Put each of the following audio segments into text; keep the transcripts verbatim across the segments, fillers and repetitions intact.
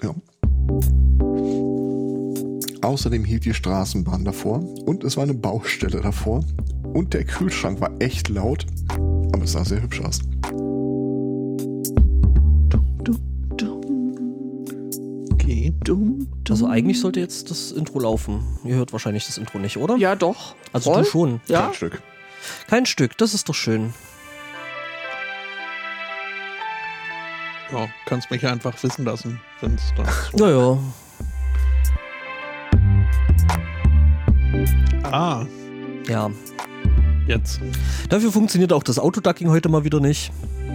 Ja. Außerdem hielt die Straßenbahn davor und es war eine Baustelle davor und der Kühlschrank war echt laut, aber es sah sehr hübsch aus. Okay. Also eigentlich sollte jetzt das Intro laufen. Ihr hört wahrscheinlich das Intro nicht, oder? Ja, doch. Also Voll? du schon. Ja. Kein Stück. Kein Stück, das ist doch schön. Ja, kannst mich einfach wissen lassen, wenn es dann Ja, ja. Ah, Ja. jetzt. Dafür funktioniert auch das Autoducking heute mal wieder nicht.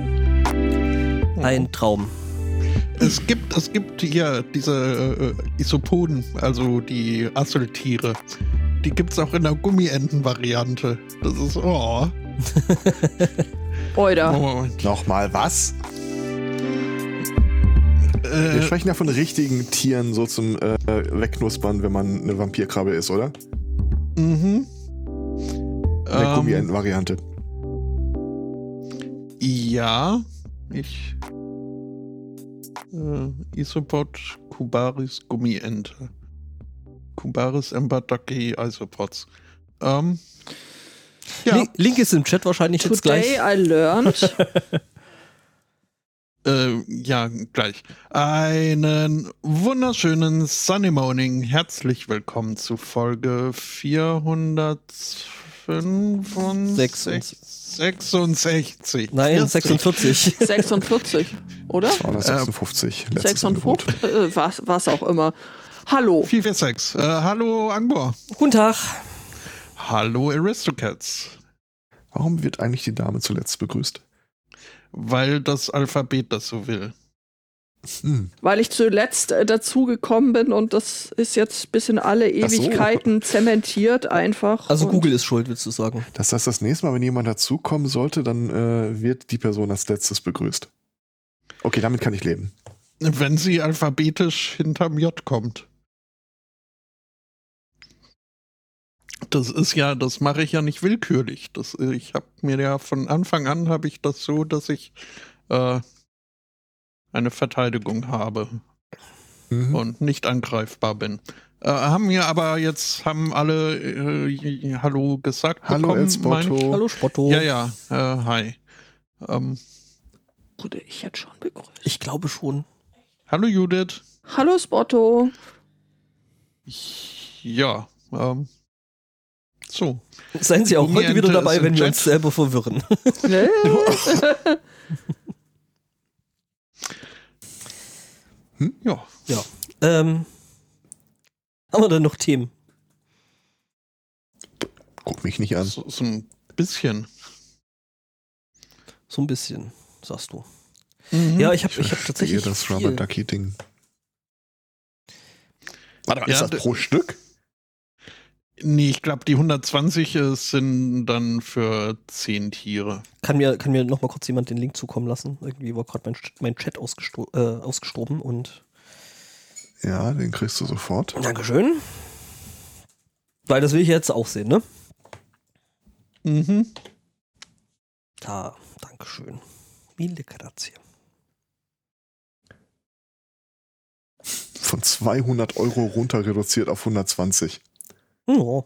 Ein Traum. Es gibt, es gibt hier diese äh, Isopoden, also die Asseltiere. Die gibt es auch in der Gummienten-Variante. Das ist, oh. Oida. Moment. Nochmal was? Wir Äh, sprechen ja von richtigen Tieren so zum äh, Wegknuspern, wenn man eine Vampirkrabbe ist, oder? mhm. In der Ähm, Gummienten-Variante. Ja, ich. Äh, Isopod Cubaris Gummiente. Cubaris Embadaki Isopods. Ähm. Ja, Link, Link ist im Chat wahrscheinlich jetzt Today gleich. I learned. äh, ja, gleich. Einen wunderschönen Sunny Morning. Herzlich willkommen zu Folge vierhundertfünfundsechzig. sechsundsechzig. Nein, sechsundvierzig. sechsundvierzig, oder? zweihundertsechsundfünfzig. letztes sechsundfünfzig, äh, was, was auch immer. Hallo. vier vier sechs. Äh, hallo Angbor. Guten Tag. Hallo Aristocats. Warum wird eigentlich die Dame zuletzt begrüßt? Weil das Alphabet das so will. Hm. Weil ich zuletzt äh, dazu gekommen bin und das ist jetzt bis in alle Ach so. Ewigkeiten zementiert einfach. Also und Google ist schuld, willst du sagen? Das heißt, das nächste Mal, wenn jemand dazukommen sollte, dann äh, wird die Person als letztes begrüßt. Okay, damit kann ich leben. Wenn sie alphabetisch hinterm J kommt. Das ist ja, das mache ich ja nicht willkürlich. Das, ich habe mir ja von Anfang an habe ich das so, dass ich äh, eine Verteidigung habe Mhm. und nicht angreifbar bin. Äh, haben mir aber jetzt haben alle äh, Hallo gesagt. Hallo bekommen, Elsbotto. mein- Hallo Spotto. Ja, ja, äh, hi. Ähm, wurde ich jetzt schon begrüßt. Ich glaube schon. hallo Judith. Hallo Spotto. Ja, ähm, so. Seien Sie auch heute wieder Gummiente dabei, ist wenn im wir Chat. uns selber verwirren. Ne? Ja. Ja. Ähm, haben wir denn noch Themen? Guck mich nicht an. So, so ein bisschen. So ein bisschen, sagst du. Mhm. Ja, ich habe Ich ich hab verstehe tatsächlich das viel. Rubber Ducky Ding. Warte mal, Ja, ist das d- pro Stück? Nee, ich glaube, die hundertzwanzig äh, sind dann für zehn Tiere. Kann mir, kann mir noch mal kurz jemand den Link zukommen lassen? Irgendwie war gerade mein, mein Chat ausgesto äh, ausgestorben und Ja, den kriegst du sofort. Dankeschön. Weil das will ich jetzt auch sehen, ne? Mhm. Da, Dankeschön. Mille grazie. Von zweihundert Euro runter reduziert auf hundertzwanzig. Ja.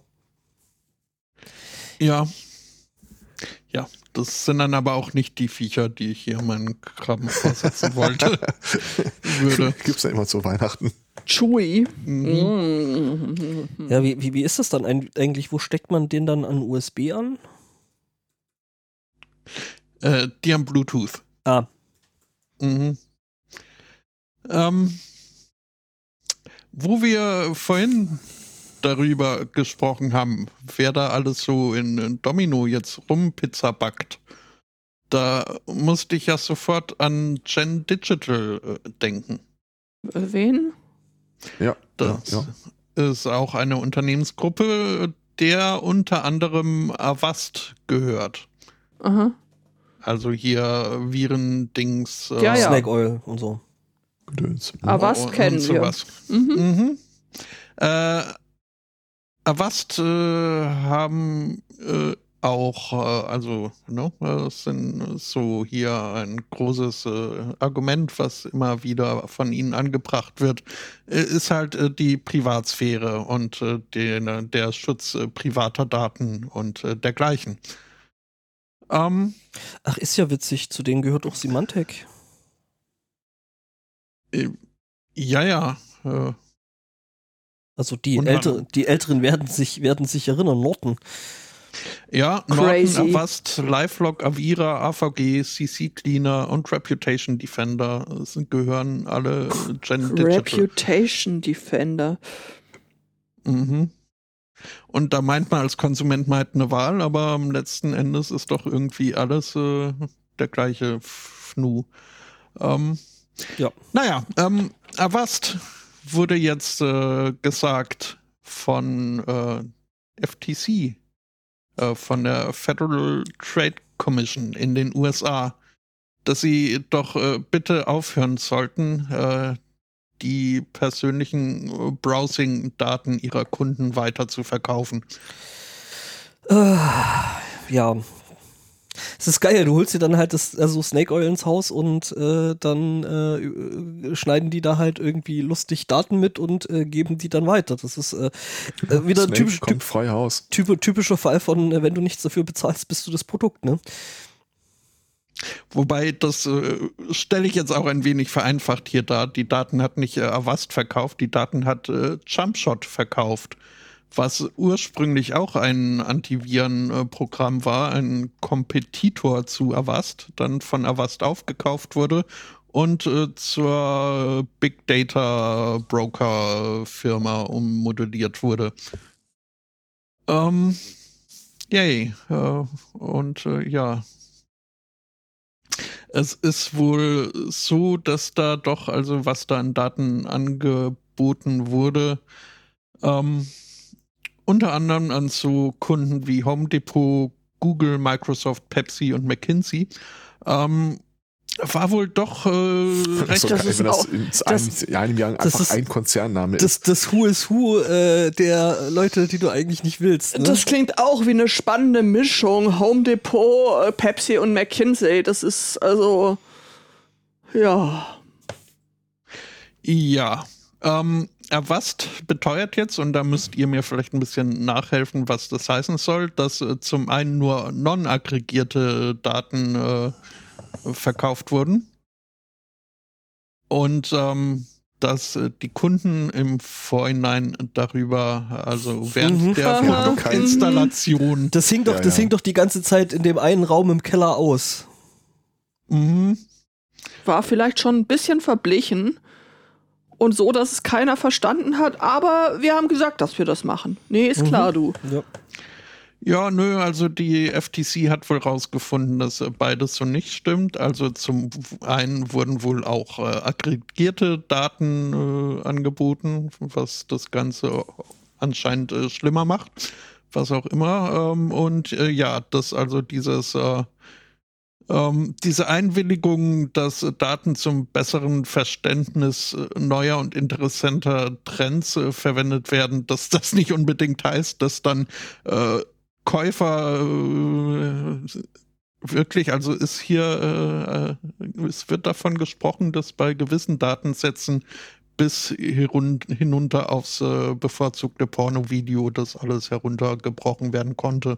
Ja. Ja, das sind dann aber auch nicht die Viecher, die ich hier meinen Krabben vorsetzen wollte. Würde. Gibt's ja immer zu Weihnachten. Chewy. Mhm. Mm. Ja, wie, wie, wie ist das dann ein- eigentlich? Wo steckt man den dann an U S B an? Äh, die haben Bluetooth. Ah, Mhm. Ähm, wo wir vorhin darüber gesprochen haben, wer da alles so in, in Domino jetzt Rumpizza backt, da musste ich ja sofort an Gen Digital äh, denken. Wen? Ja, Das ja, ja. ist auch eine Unternehmensgruppe, der unter anderem Avast gehört. Aha. Also hier Virendings. Äh, Ja, ja. Snake Oil und so. Gedöns. Avast und- kennen und wir. sowas. Mhm. Mhm. Äh, Avast äh, haben äh, auch, äh, also, ne, das sind so hier ein großes äh, Argument, was immer wieder von ihnen angebracht wird, äh, ist halt äh, die Privatsphäre und äh, den, der Schutz äh, privater Daten und äh, dergleichen. Ähm, Ach, ist ja witzig, zu denen gehört auch Symantec. äh, ja, ja. Äh, Also die, Und Älter, die Älteren werden sich, werden sich erinnern, Norton. Ja, Crazy. Norton, Avast, LifeLock, Avira, A V G, C C Cleaner und Reputation Defender sind, gehören alle Gen Digital. Reputation Defender. Mhm. Und da meint man als Konsument man hat eine Wahl, aber am letzten Endes ist doch irgendwie alles äh, der gleiche Fnu. Ähm, Ja. Naja, ähm, Avast wurde jetzt äh, gesagt von äh, F T C, äh, von der Federal Trade Commission in den U S A, dass sie doch äh, bitte aufhören sollten, äh, die persönlichen äh, Browsing-Daten ihrer Kunden weiter zu verkaufen. Äh, ja. Es ist geil, du holst dir dann halt das, also Snake Oil ins Haus und äh, dann äh, schneiden die da halt irgendwie lustig Daten mit und äh, geben die dann weiter. Das ist äh, äh, wieder Snake typisch, kommt frei Haus. typ, typischer Fall von, äh, wenn du nichts dafür bezahlst, bist du das Produkt, ne? Wobei, das äh, stelle ich jetzt auch ein wenig vereinfacht hier dar. Die Daten hat nicht äh, Avast verkauft, die Daten hat äh, Jumpshot verkauft, was ursprünglich auch ein Antivirenprogramm war, ein Kompetitor zu Avast, dann von Avast aufgekauft wurde und äh, zur Big Data Broker Firma ummodelliert wurde. Ähm, yay. Äh, und äh, ja. Es ist wohl so, dass da doch, also was da an Daten angeboten wurde, ähm, unter anderem an so Kunden wie Home Depot, Google, Microsoft, Pepsi und McKinsey, ähm, war wohl doch äh, recht. So das geil, ist wenn das auch- in das- einem, in einem Jahr das einfach ist- ein Konzernname Das, ist. das Who is Who äh, der Leute, die du eigentlich nicht willst. Ne? Das klingt auch wie eine spannende Mischung. Home Depot, äh, Pepsi und McKinsey. Das ist also, ja. Ja, ähm, Avast beteuert jetzt, und da müsst ihr mir vielleicht ein bisschen nachhelfen, was das heißen soll, dass äh, zum einen nur non-aggregierte Daten äh, verkauft wurden und ähm, dass äh, die Kunden im Vorhinein darüber, also während Mhm. der Aha. Produktinstallation, Das hing doch, Ja, das ja. hing doch die ganze Zeit in dem einen Raum im Keller aus. mhm. War vielleicht schon ein bisschen verblichen und so, dass es keiner verstanden hat, aber wir haben gesagt, dass wir das machen. Nee, ist klar, du. Ja. Ja, nö, also die F T C hat wohl rausgefunden, dass äh, beides so nicht stimmt. Also zum einen wurden wohl auch äh, aggregierte Daten äh, angeboten, was das Ganze anscheinend äh, schlimmer macht, was auch immer. Ähm, und äh, ja, dass also dieses äh, ähm, diese Einwilligung, dass äh, Daten zum besseren Verständnis äh, neuer und interessanter Trends äh, verwendet werden, dass das nicht unbedingt heißt, dass dann äh, Käufer äh, wirklich, also ist hier, äh, es wird davon gesprochen, dass bei gewissen Datensätzen bis herun- hinunter aufs äh, bevorzugte Pornovideo das alles heruntergebrochen werden konnte.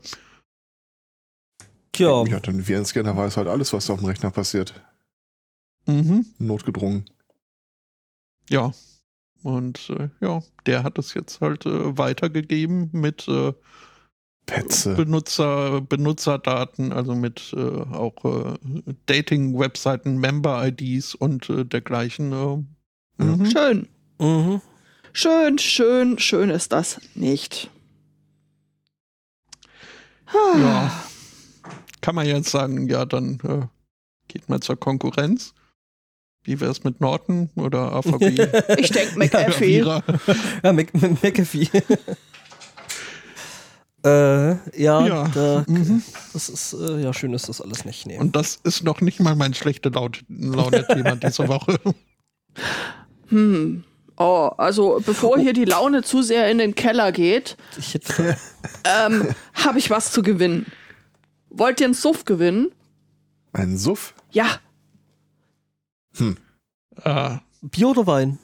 Tja, Ja, dann Virenscanner weiß halt alles, was auf dem Rechner passiert. Mhm. Notgedrungen. Ja. Und äh, ja, der hat es jetzt halt äh, weitergegeben mit äh, Petze. Benutzer, Benutzerdaten, also mit äh, auch äh, Dating-Webseiten, Member-I Ds und äh, dergleichen. Äh, mhm. Schön. mhm. Schön, schön, schön ist das nicht. Ja. Kann man jetzt sagen, ja, dann äh, geht mal zur Konkurrenz. Wie wäre es mit Norton oder A V G? Ich denke, McAfee. Avira? Ja, Mac Mac McAfee. äh, ja, Ja. Da, Mhm. das ist, äh, ja, schön ist das alles nicht. Nee. Und das ist noch nicht mal mein schlechte Laut- Laune-Thema diese Woche. Hm. Oh, also bevor hier die Laune zu sehr in den Keller geht, Ich hätte, ähm, habe ich was zu gewinnen. Wollt ihr einen Suff gewinnen? Ein Suff? Ja. Hm. Äh, Bier oder Wein?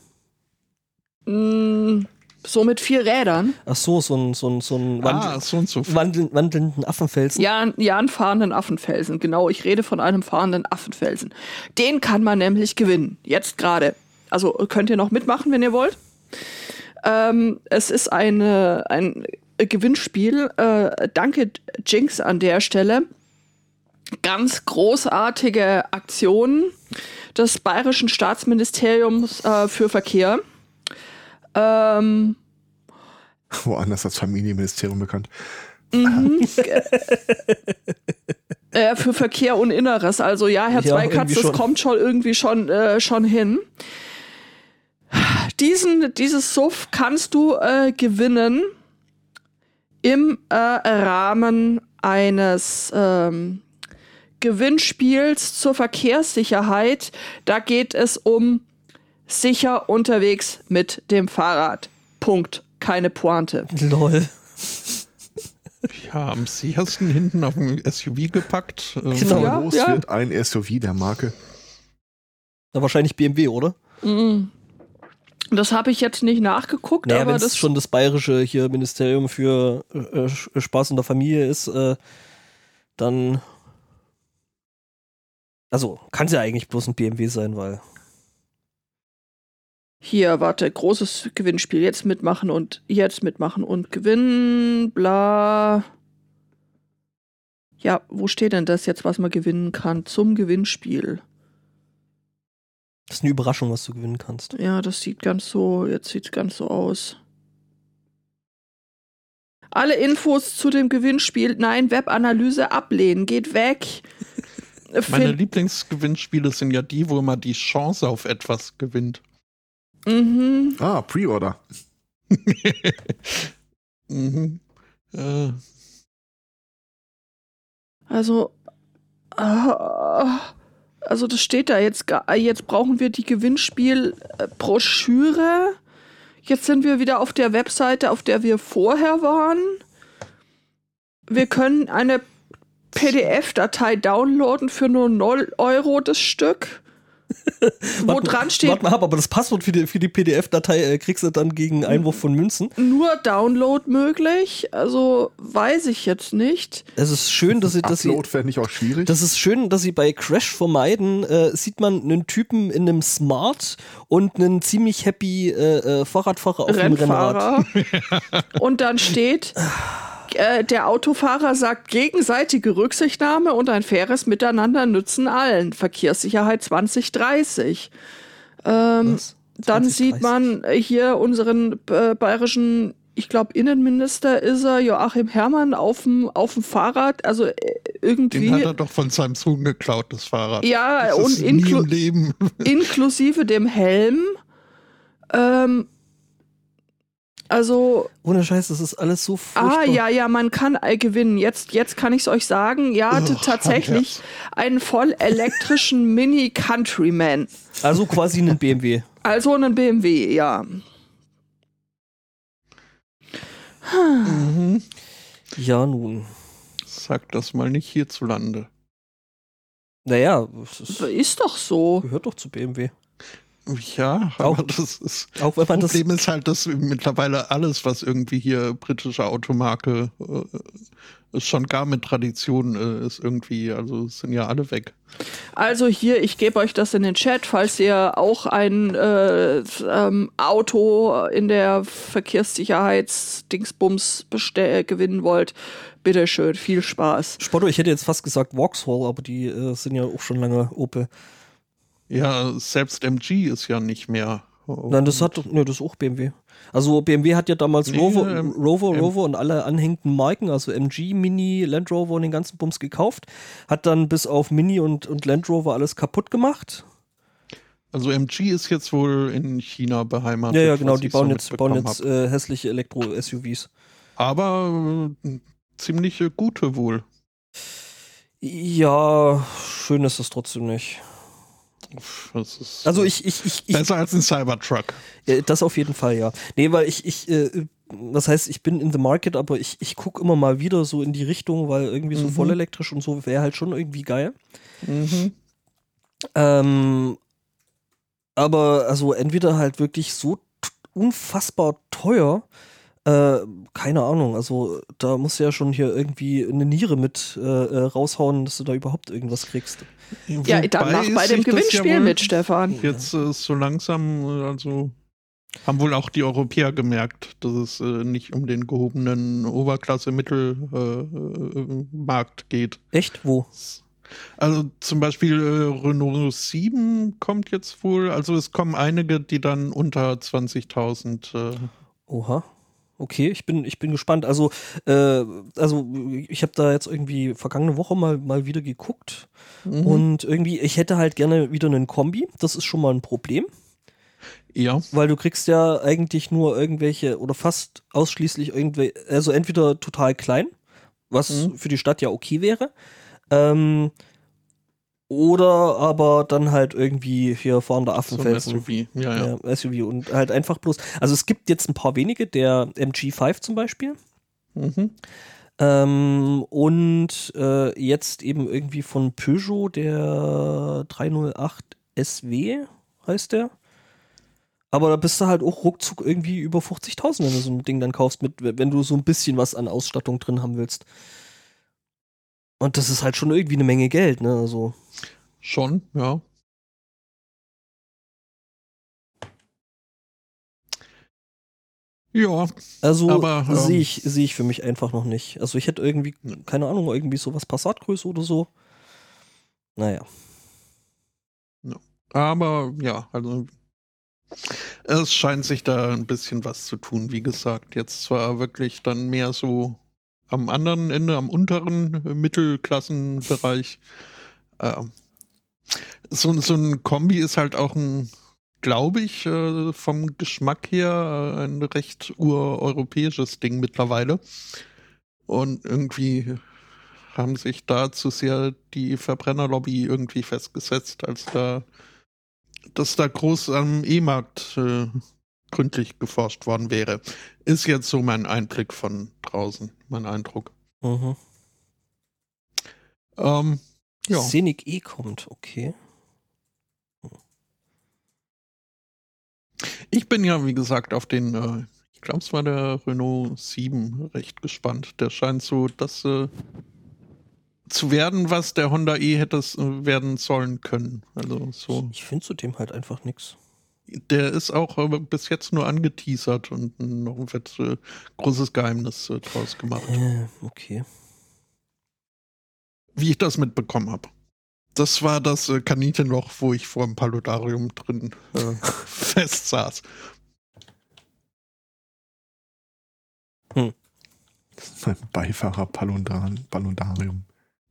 Mm, so mit vier Rädern. Ach so, so ein, so ein, so ein ah, Wandel, so und so. Wandel, wandelnden Affenfelsen. Ja, ja, einen fahrenden Affenfelsen. Genau, ich rede von einem fahrenden Affenfelsen. Den kann man nämlich gewinnen. Jetzt gerade. Also könnt ihr noch mitmachen, wenn ihr wollt. Ähm, es ist eine, ein Gewinnspiel. Äh, danke, Jinx, an der Stelle. Ganz großartige Aktion des Bayerischen Staatsministeriums äh, für Verkehr. Ähm, Woanders als Familienministerium bekannt. mhm. äh, für Verkehr und Inneres. Also ja, Herr Ja, Zweikatz, irgendwie das schon. kommt schon irgendwie schon, äh, schon hin. Diesen, dieses Suff kannst du äh, gewinnen im äh, Rahmen eines ähm, Gewinnspiels zur Verkehrssicherheit. Da geht es um sicher unterwegs mit dem Fahrrad. Punkt. Keine Pointe. Lol. Ja, am sichersten hinten auf dem S U V gepackt. Äh, Genau. Ja, Los ja. wird ein S U V der Marke. Na, wahrscheinlich B M W, oder? Mhm. Das habe ich jetzt nicht nachgeguckt, Naja, aber wenn das es schon das bayerische hier Ministerium für äh, Sch- Spaß in der Familie ist, äh, dann also kann es ja eigentlich bloß ein B M W sein, weil hier, warte, großes Gewinnspiel. Jetzt mitmachen und jetzt mitmachen und gewinnen, bla. Ja, wo steht denn das jetzt, was man gewinnen kann zum Gewinnspiel? das ist eine Überraschung, was du gewinnen kannst. Ja, das sieht ganz so, jetzt sieht's ganz so aus. Alle Infos zu dem Gewinnspiel, nein, Webanalyse ablehnen, geht weg. Meine Find- Lieblingsgewinnspiele sind ja die, wo man die Chance auf etwas gewinnt. mhm. Ah, Pre-Order. mhm. äh, Also, äh, also das steht da jetzt, ga- jetzt brauchen wir die Gewinnspielbroschüre. Jetzt sind wir wieder auf der Webseite, auf der wir vorher waren. Wir können eine P D F-Datei downloaden für nur null Euro das Stück. Wo Warte- dran steht, Warte mal ab, aber das Passwort für die, für die P D F-Datei äh, kriegst du dann gegen Einwurf von Münzen. nur Download möglich. Also weiß ich jetzt nicht. Es ist schön, dass sie, dass sie, Upload fände ich auch schwierig. das ist schön, dass sie bei Crash vermeiden, äh, sieht man einen Typen in einem Smart und einen ziemlich happy äh, äh, Fahrradfahrer auf einem Rennrad. Rennfahrer. Und dann steht, äh, der Autofahrer sagt gegenseitige Rücksichtnahme und ein faires Miteinander nützen allen. Verkehrssicherheit zwanzig dreißig. Ähm, Was? dann zwanzig sieht man hier unseren äh, bayerischen, ich glaube Innenminister ist er, Joachim Herrmann, auf dem auf dem Fahrrad. Also äh, irgendwie. Den hat er doch von seinem Sohn geklaut, das Fahrrad. Ja, das und ist nie inklu im Leben. inklusive dem Helm. Ähm, also Ohne Scheiß, das ist alles so furchtbar. Ah, ja, ja, man kann äh, gewinnen. Jetzt, jetzt kann ich es euch sagen. Ja, t- Oh, tatsächlich einen voll elektrischen Mini-Countryman. Also quasi ein B M W. Also einen B M W, ja. Mhm. Ja, nun. Sag das mal nicht hierzulande. Naja, es ist, Ist doch so. gehört doch zu B M W. Ja, Auch- aber das ist. Auch wenn man Das das. Problem ist halt, dass mittlerweile alles, was irgendwie hier britische Automarke äh, schon gar mit Tradition äh, ist, irgendwie, also sind ja alle weg. Also hier, ich gebe euch das in den Chat, falls ihr auch ein äh, ähm, Auto in der Verkehrssicherheitsdingsbums bestell- gewinnen wollt. Bitteschön, viel Spaß. Spotto, ich hätte jetzt fast gesagt Vauxhall, aber die äh, sind ja auch schon lange Opel. Ja, selbst M G ist ja nicht mehr. Nein, das hat, ne, das ist auch B M W. Also B M W hat ja damals Nee, Rover, ähm, Rover, ähm, Rover und alle anhängenden Marken, also M G, Mini, Land Rover und den ganzen Bums gekauft. Hat dann bis auf Mini und, und Land Rover alles kaputt gemacht. Also M G ist jetzt wohl in China beheimatet. Ja, ja, genau, was die ich bauen so jetzt, bauen mitbekommen jetzt hab. äh, hässliche Elektro-S U Vs. Aber äh, ziemliche gute wohl. Ja, schön ist das trotzdem nicht. Das ist Also ich, ich, ich, ich besser als ein Cybertruck. Äh, Das auf jeden Fall, ja. Nee, weil ich, ich äh, was heißt, ich bin in the market, aber ich, ich gucke immer mal wieder so in die Richtung, weil irgendwie so Mhm. vollelektrisch und so wäre halt schon irgendwie geil. Mhm. Ähm, aber also entweder halt wirklich so t- unfassbar teuer, äh, keine Ahnung, also da musst du ja schon hier irgendwie eine Niere mit äh, äh, raushauen, dass du da überhaupt irgendwas kriegst. Ja, dann Wobei mach bei sich dem das ja Gewinnspiel wohl mit, Stefan. Jetzt äh, so langsam, äh, also haben wohl auch die Europäer gemerkt, dass es äh, nicht um den gehobenen Oberklasse-Mittelmarkt äh, äh, geht. Echt? Wo? Also zum Beispiel äh, Renault sieben kommt jetzt wohl, also es kommen einige, die dann unter zwanzigtausend. Äh, Oha. Okay, ich bin, ich bin gespannt. Also, äh, also ich habe da jetzt irgendwie vergangene Woche mal, mal wieder geguckt mhm. und irgendwie, ich hätte halt gerne wieder einen Kombi. Das ist schon mal ein Problem, Ja. weil du kriegst ja eigentlich nur irgendwelche oder fast ausschließlich irgendwelche, also entweder total klein, was Mhm. für die Stadt ja okay wäre, ähm, oder aber dann halt irgendwie hier fahrender So ein Affenfelsen. S U V. Ja, ja. Ja, S U V und halt einfach bloß. Also es gibt jetzt ein paar wenige, der M G fünf zum Beispiel. Mhm. Ähm, und äh, jetzt eben irgendwie von Peugeot der dreihundertacht S W heißt der. Aber da bist du halt auch ruckzuck irgendwie über fünfzigtausend, wenn du so ein Ding dann kaufst, mit, wenn du so ein bisschen was an Ausstattung drin haben willst. Und das ist halt schon irgendwie eine Menge Geld, ne? Also. Schon, ja. Ja, Also aber ähm, sehe ich, sehe ich für mich einfach noch nicht. Also ich hätte irgendwie, keine Ahnung, irgendwie sowas Passatgröße oder so. Naja. aber ja, also es scheint sich da ein bisschen was zu tun, wie gesagt. Jetzt zwar wirklich dann mehr so am anderen Ende, am unteren äh, Mittelklassenbereich. Ähm, so, so ein Kombi ist halt auch ein, glaube ich, äh, vom Geschmack her äh, ein recht ureuropäisches Ding mittlerweile. Und irgendwie haben sich da zu sehr die Verbrennerlobby irgendwie festgesetzt, als da, dass da groß am E-Markt äh, gründlich geforscht worden wäre. Ist jetzt so mein Einblick von draußen, mein Eindruck. Mhm. Ähm, ja. Scenic E kommt, okay. Ich bin ja, wie gesagt, auf den, äh, ich glaube, es war der Renault sieben recht gespannt. Der scheint so das äh, zu werden, was der Honda E hätte es äh, werden sollen können. Also so. Ich finde zu dem halt einfach nix. Der ist auch äh, bis jetzt nur angeteasert und noch ein fett, äh, großes Geheimnis äh, draus gemacht. Äh, okay. Wie ich das mitbekommen habe. Das war das äh, Kaninchenloch, wo ich vor dem Paludarium drin äh, fest saß. Hm. Das ist ein Beifahrer-Palundarium.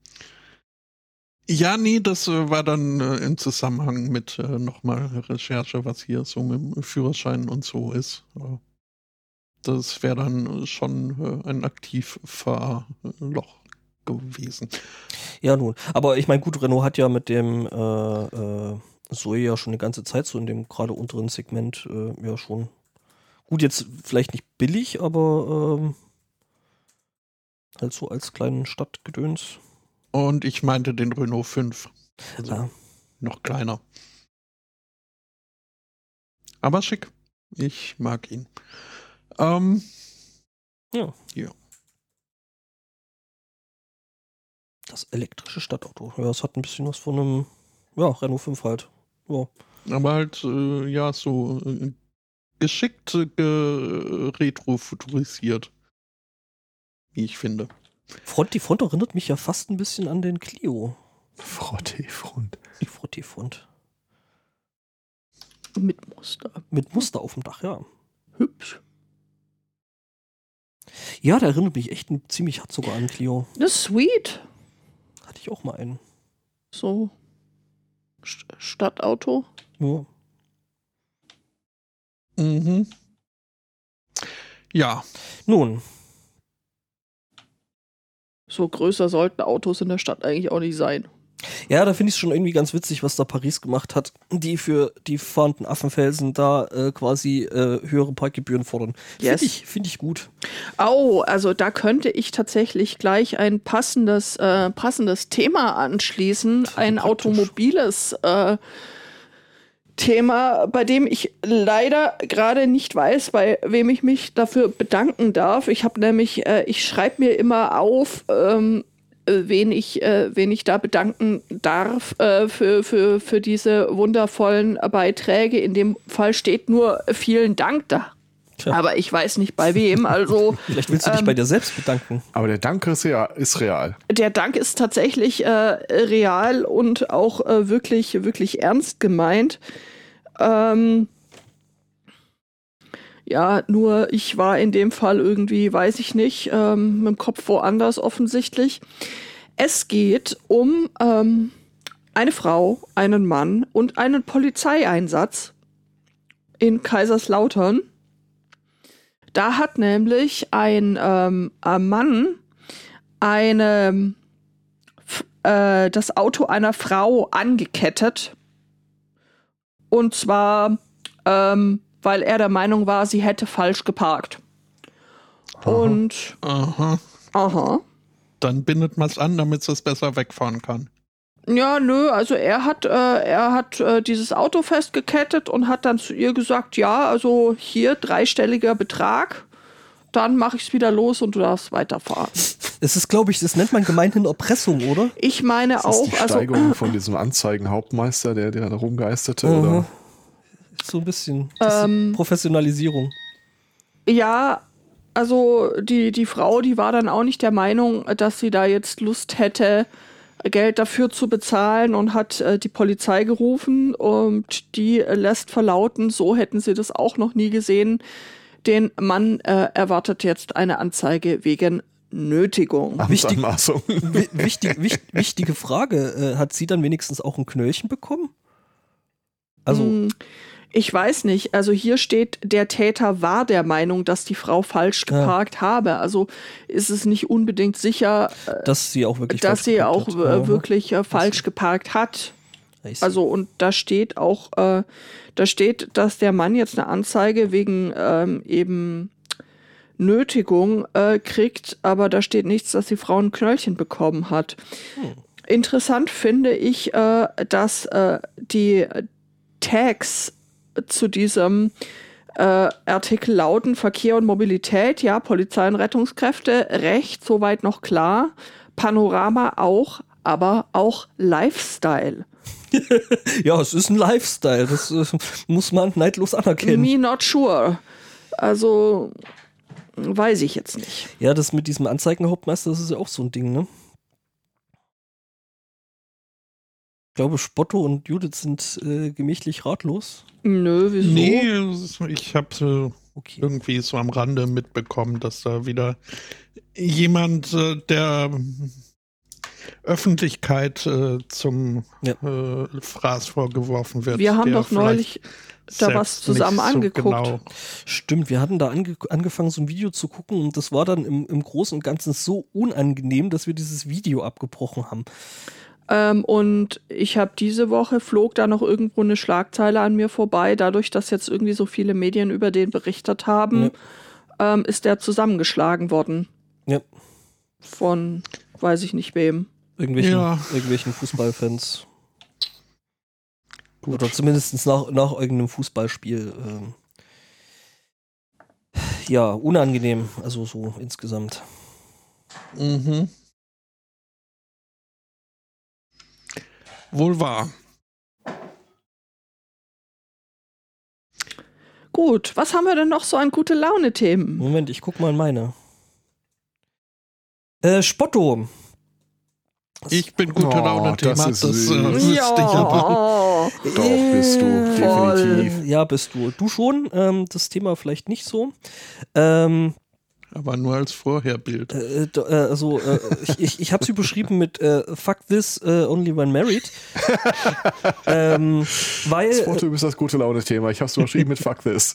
Ja, nee, das äh, war dann äh, im Zusammenhang mit äh, nochmal Recherche, was hier so mit dem Führerschein und so ist. Äh, das wäre dann schon äh, ein Aktivfahrloch gewesen. Ja, nun. Aber ich meine, gut, Renault hat ja mit dem äh, äh, Zoe ja schon eine ganze Zeit so in dem gerade unteren Segment äh, ja schon. Gut, jetzt vielleicht nicht billig, aber ähm, halt so als kleinen Stadtgedöns. Und ich meinte den Renault fünf. Also Ah. noch kleiner. Aber schick. Ich mag ihn. Ähm, Ja. Ja. Das elektrische Stadtauto. Ja, es hat ein bisschen was von einem, ja, Renault fünf halt. Ja. Aber halt, äh, ja, so äh, geschickt äh, retrofuturisiert. Wie ich finde. Front, die Front erinnert mich ja fast ein bisschen an den Clio. Frottee-Front. Die Frottee-Front. Mit Muster. Mit Muster auf dem Dach, ja. Hübsch. Ja, der erinnert mich echt ein, ziemlich hart sogar an Clio. Das ist sweet. Hatte ich auch mal einen. So. St- Stadtauto. Ja. Mhm. Ja. Nun, So größer sollten Autos in der Stadt eigentlich auch nicht sein. Ja, da finde ich es schon irgendwie ganz witzig, was da Paris gemacht hat, die für die fahrenden Affenfelsen da äh, quasi äh, höhere Parkgebühren fordern. Yes. Finde ich, find ich gut. Oh, also da könnte ich tatsächlich gleich ein passendes, äh, passendes Thema anschließen, ein automobiles äh, Thema, bei dem ich leider gerade nicht weiß, bei wem ich mich dafür bedanken darf. Ich habe nämlich, äh, ich schreibe mir immer auf, ähm, wen ich, äh, wen ich da bedanken darf äh, für, für, für diese wundervollen Beiträge. In dem Fall steht nur vielen Dank da. Tja. Aber ich weiß nicht bei wem. Also vielleicht willst du dich ähm, bei dir selbst bedanken. Aber der Dank ist, ja, ist real. Der Dank ist tatsächlich äh, real und auch äh, wirklich, wirklich ernst gemeint. Ähm, ja, nur ich war in dem Fall irgendwie, weiß ich nicht, ähm, mit dem Kopf woanders offensichtlich. Es geht um ähm, eine Frau, einen Mann und einen Polizeieinsatz in Kaiserslautern. Da hat nämlich ein, ähm, ein Mann eine, äh, das Auto einer Frau angekettet. Und zwar, ähm, weil er der Meinung war, sie hätte falsch geparkt. Aha. Und Aha. Aha. Dann bindet man es an, damit es besser wegfahren kann. Ja, nö, also er hat, äh, er hat äh, dieses Auto festgekettet und hat dann zu ihr gesagt, ja, also hier dreistelliger Betrag, dann mache ich es wieder los und du darfst weiterfahren. Es ist, glaube ich, das nennt man gemeinhin Erpressung, oder? Ich meine das auch, ist die also Steigerung von diesem Anzeigenhauptmeister, der, der da rumgeisterte, Mhm. oder? So ein bisschen das Ähm, ist Professionalisierung. ja, also die, die Frau, die war dann auch nicht der Meinung, dass sie da jetzt Lust hätte, Geld dafür zu bezahlen und hat äh, die Polizei gerufen und die äh, lässt verlauten, so hätten sie das auch noch nie gesehen. Den Mann äh, erwartet jetzt eine Anzeige wegen Nötigung. Wichtig- Amtsanmaßung. Wi- wichtig, wich, wichtige Frage, äh, hat sie dann wenigstens auch ein Knöllchen bekommen? Also, Hm, ich weiß nicht. Also hier steht, der Täter war der Meinung, dass die Frau falsch Ja. geparkt habe. Also ist es nicht unbedingt sicher, äh, dass sie auch wirklich dass falsch sie geparkt auch hat. äh, Ja. wirklich äh, falsch geparkt hat. Ich sehe. Also und da steht auch, äh, da steht, dass der Mann jetzt eine Anzeige wegen ähm, eben Nötigung äh, kriegt, aber da steht nichts, dass die Frau ein Knöllchen bekommen hat. Hm. Interessant finde ich, äh, dass äh, die Tags zu diesem äh, Artikel lauten Verkehr und Mobilität, ja, Polizei und Rettungskräfte, Recht, soweit noch klar, Panorama auch, aber auch Lifestyle. Ja, es ist ein Lifestyle, das äh, muss man neidlos anerkennen. Me not sure. Also, weiß ich jetzt nicht. Ja, das mit diesem Anzeigenhauptmeister, das ist ja auch so ein Ding, ne? Ich glaube, Spotto und Judith sind äh, gemächlich ratlos. Nö, wieso? Nee, ich habe äh, Okay. irgendwie so am Rande mitbekommen, dass da wieder jemand äh, der Öffentlichkeit äh, zum Ja. äh, Fraß vorgeworfen wird. Wir haben der doch neulich da vielleicht was selbst zusammen nicht so angeguckt. genau- Stimmt, wir hatten da ange angefangen, so ein Video zu gucken und das war dann im, im Großen und Ganzen so unangenehm, dass wir dieses Video abgebrochen haben. Ähm, und ich habe diese Woche, flog da noch irgendwo eine Schlagzeile an mir vorbei, dadurch, dass jetzt irgendwie so viele Medien über den berichtet haben, ähm, ist der zusammengeschlagen worden. Ja. Von, weiß ich nicht wem. Irgendwelchen, Ja. irgendwelchen Fußballfans. Oder zumindest nach, nach irgendeinem Fußballspiel. Ähm. Ja, unangenehm, also so insgesamt. Mhm. Wohl wahr. Gut, was haben wir denn noch so an gute Laune-Themen? Moment, ich guck mal in meine. Äh, Spotto. Ich bin gute Oh, Laune-Thema. das Das, ist äh, süß. wüsste ich aber. Doch, bist du, Äh, definitiv. Ja, bist du. Du schon, ähm, das Thema vielleicht nicht so. Ähm, Aber nur als Vorherbild. Äh, d- äh, also äh, ich, ich, ich habe sie beschrieben mit äh, Fuck this, äh, only when married. ähm, weil Das Foto ist das gute Laune-Thema. Ich habe es überschrieben mit Fuck this.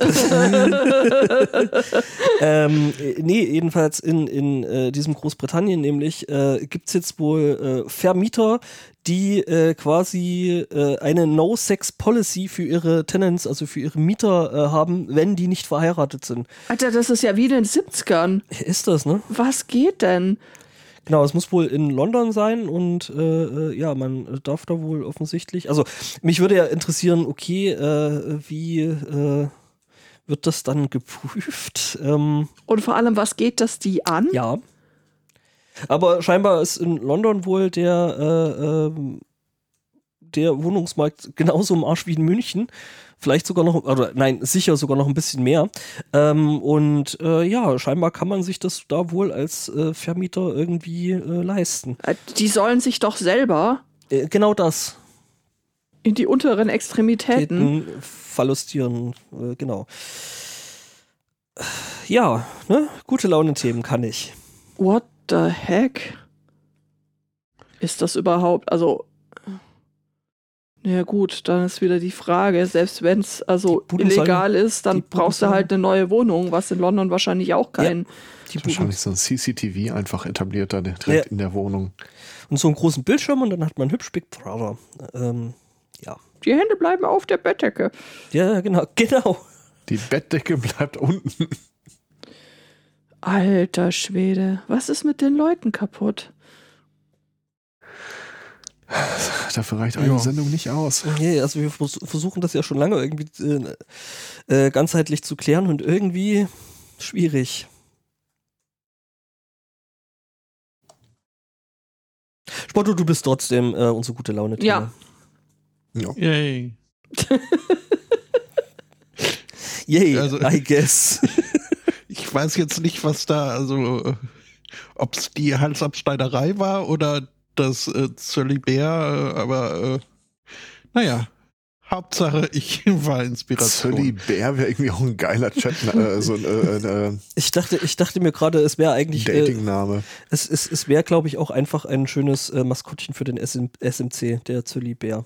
ähm, äh, nee, jedenfalls in, in äh, diesem Großbritannien nämlich äh, gibt es jetzt wohl äh, Vermieter, die äh, quasi äh, eine No-Sex-Policy für ihre Tenants, also für ihre Mieter äh, haben, wenn die nicht verheiratet sind. Alter, das ist ja wie in den siebzigern. Ist das, ne? Was geht denn? Genau, es muss wohl in London sein und äh, ja, man darf da wohl offensichtlich, also mich würde ja interessieren, okay, äh, wie äh, wird das dann geprüft? Ähm, Und vor allem, was geht das die an? ja. Aber scheinbar ist in London wohl der, äh, äh, der Wohnungsmarkt genauso im Arsch wie in München. Vielleicht sogar noch, oder nein, sicher sogar noch ein bisschen mehr. Ähm, und äh, ja, scheinbar kann man sich das da wohl als äh, Vermieter irgendwie äh, leisten. Die sollen sich doch selber Äh, genau das. in die unteren Extremitäten. Täten, Verlustieren, äh, genau. Ja, ne? Gute Laune-Themen kann ich. What the heck? Ist das überhaupt, also ja gut, dann ist wieder die Frage, selbst wenn es also Die Buden illegal sagen- ist, dann die Buden brauchst du halt sagen- eine neue Wohnung, was in London wahrscheinlich auch kein... Die Wahrscheinlich so ein C C T V einfach etabliert da direkt Ja. in der Wohnung. Und so einen großen Bildschirm und dann hat man hübsch Big Brother. Ähm, ja. Die Hände bleiben auf der Bettdecke. Ja, genau, genau. Die Bettdecke bleibt unten. Alter Schwede, was ist mit den Leuten kaputt? Dafür reicht eine Ja. Sendung nicht aus. Nee, also wir vers versuchen das ja schon lange irgendwie äh, äh, ganzheitlich zu klären und irgendwie schwierig. Spotto, du bist trotzdem äh, unsere gute Laune. Ja. Ja. Yay. Yay, Also- I guess. Ich weiß jetzt nicht, was da, also, ob es die Halsabschneiderei war oder das äh, Zöllibär, äh, aber äh, naja, Hauptsache ich war Inspiration. Zöllibär wäre irgendwie auch ein geiler Chat, äh, so ein äh, äh, Ich dachte, ich dachte mir gerade, es wäre eigentlich, äh, Dating-Name. es, es, es wäre, glaube ich, auch einfach ein schönes äh, Maskottchen für den S M C, der Zöllibär.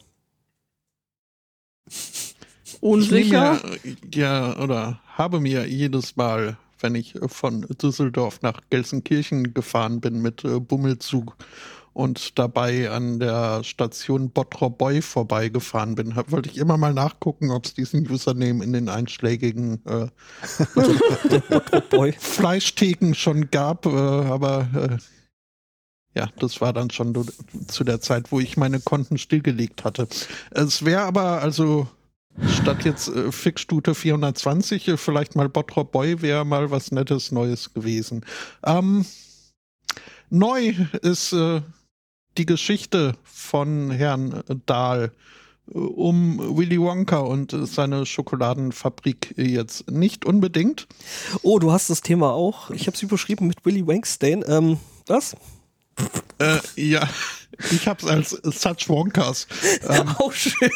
Ich Unsicher? nehme mir, ja, oder habe mir jedes Mal, wenn ich von Düsseldorf nach Gelsenkirchen gefahren bin mit äh, Bummelzug und dabei an der Station Bottrop-Boy vorbeigefahren bin, hab, wollte ich immer mal nachgucken, ob es diesen Username in den einschlägigen äh, Boy. Fleischtheken schon gab, äh, aber äh, ja, das war dann schon du- zu der Zeit, wo ich meine Konten stillgelegt hatte. Es wäre aber also statt jetzt äh, Fixstute vierhundertzwanzig, äh, vielleicht mal Bottrop Boy wäre mal was Nettes Neues gewesen. Ähm, neu ist äh, die Geschichte von Herrn Dahl äh, um Willy Wonka und äh, seine Schokoladenfabrik jetzt nicht unbedingt. Oh, du hast das Thema auch. Ich habe es überschrieben mit Willy Wankstein. Ähm, was? Äh, ja, ich hab's als Such Wonkas. Ähm, Auch schön.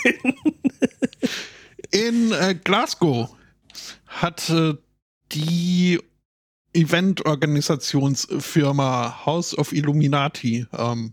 In äh, Glasgow hat äh, die Eventorganisationsfirma House of Illuminati, ähm,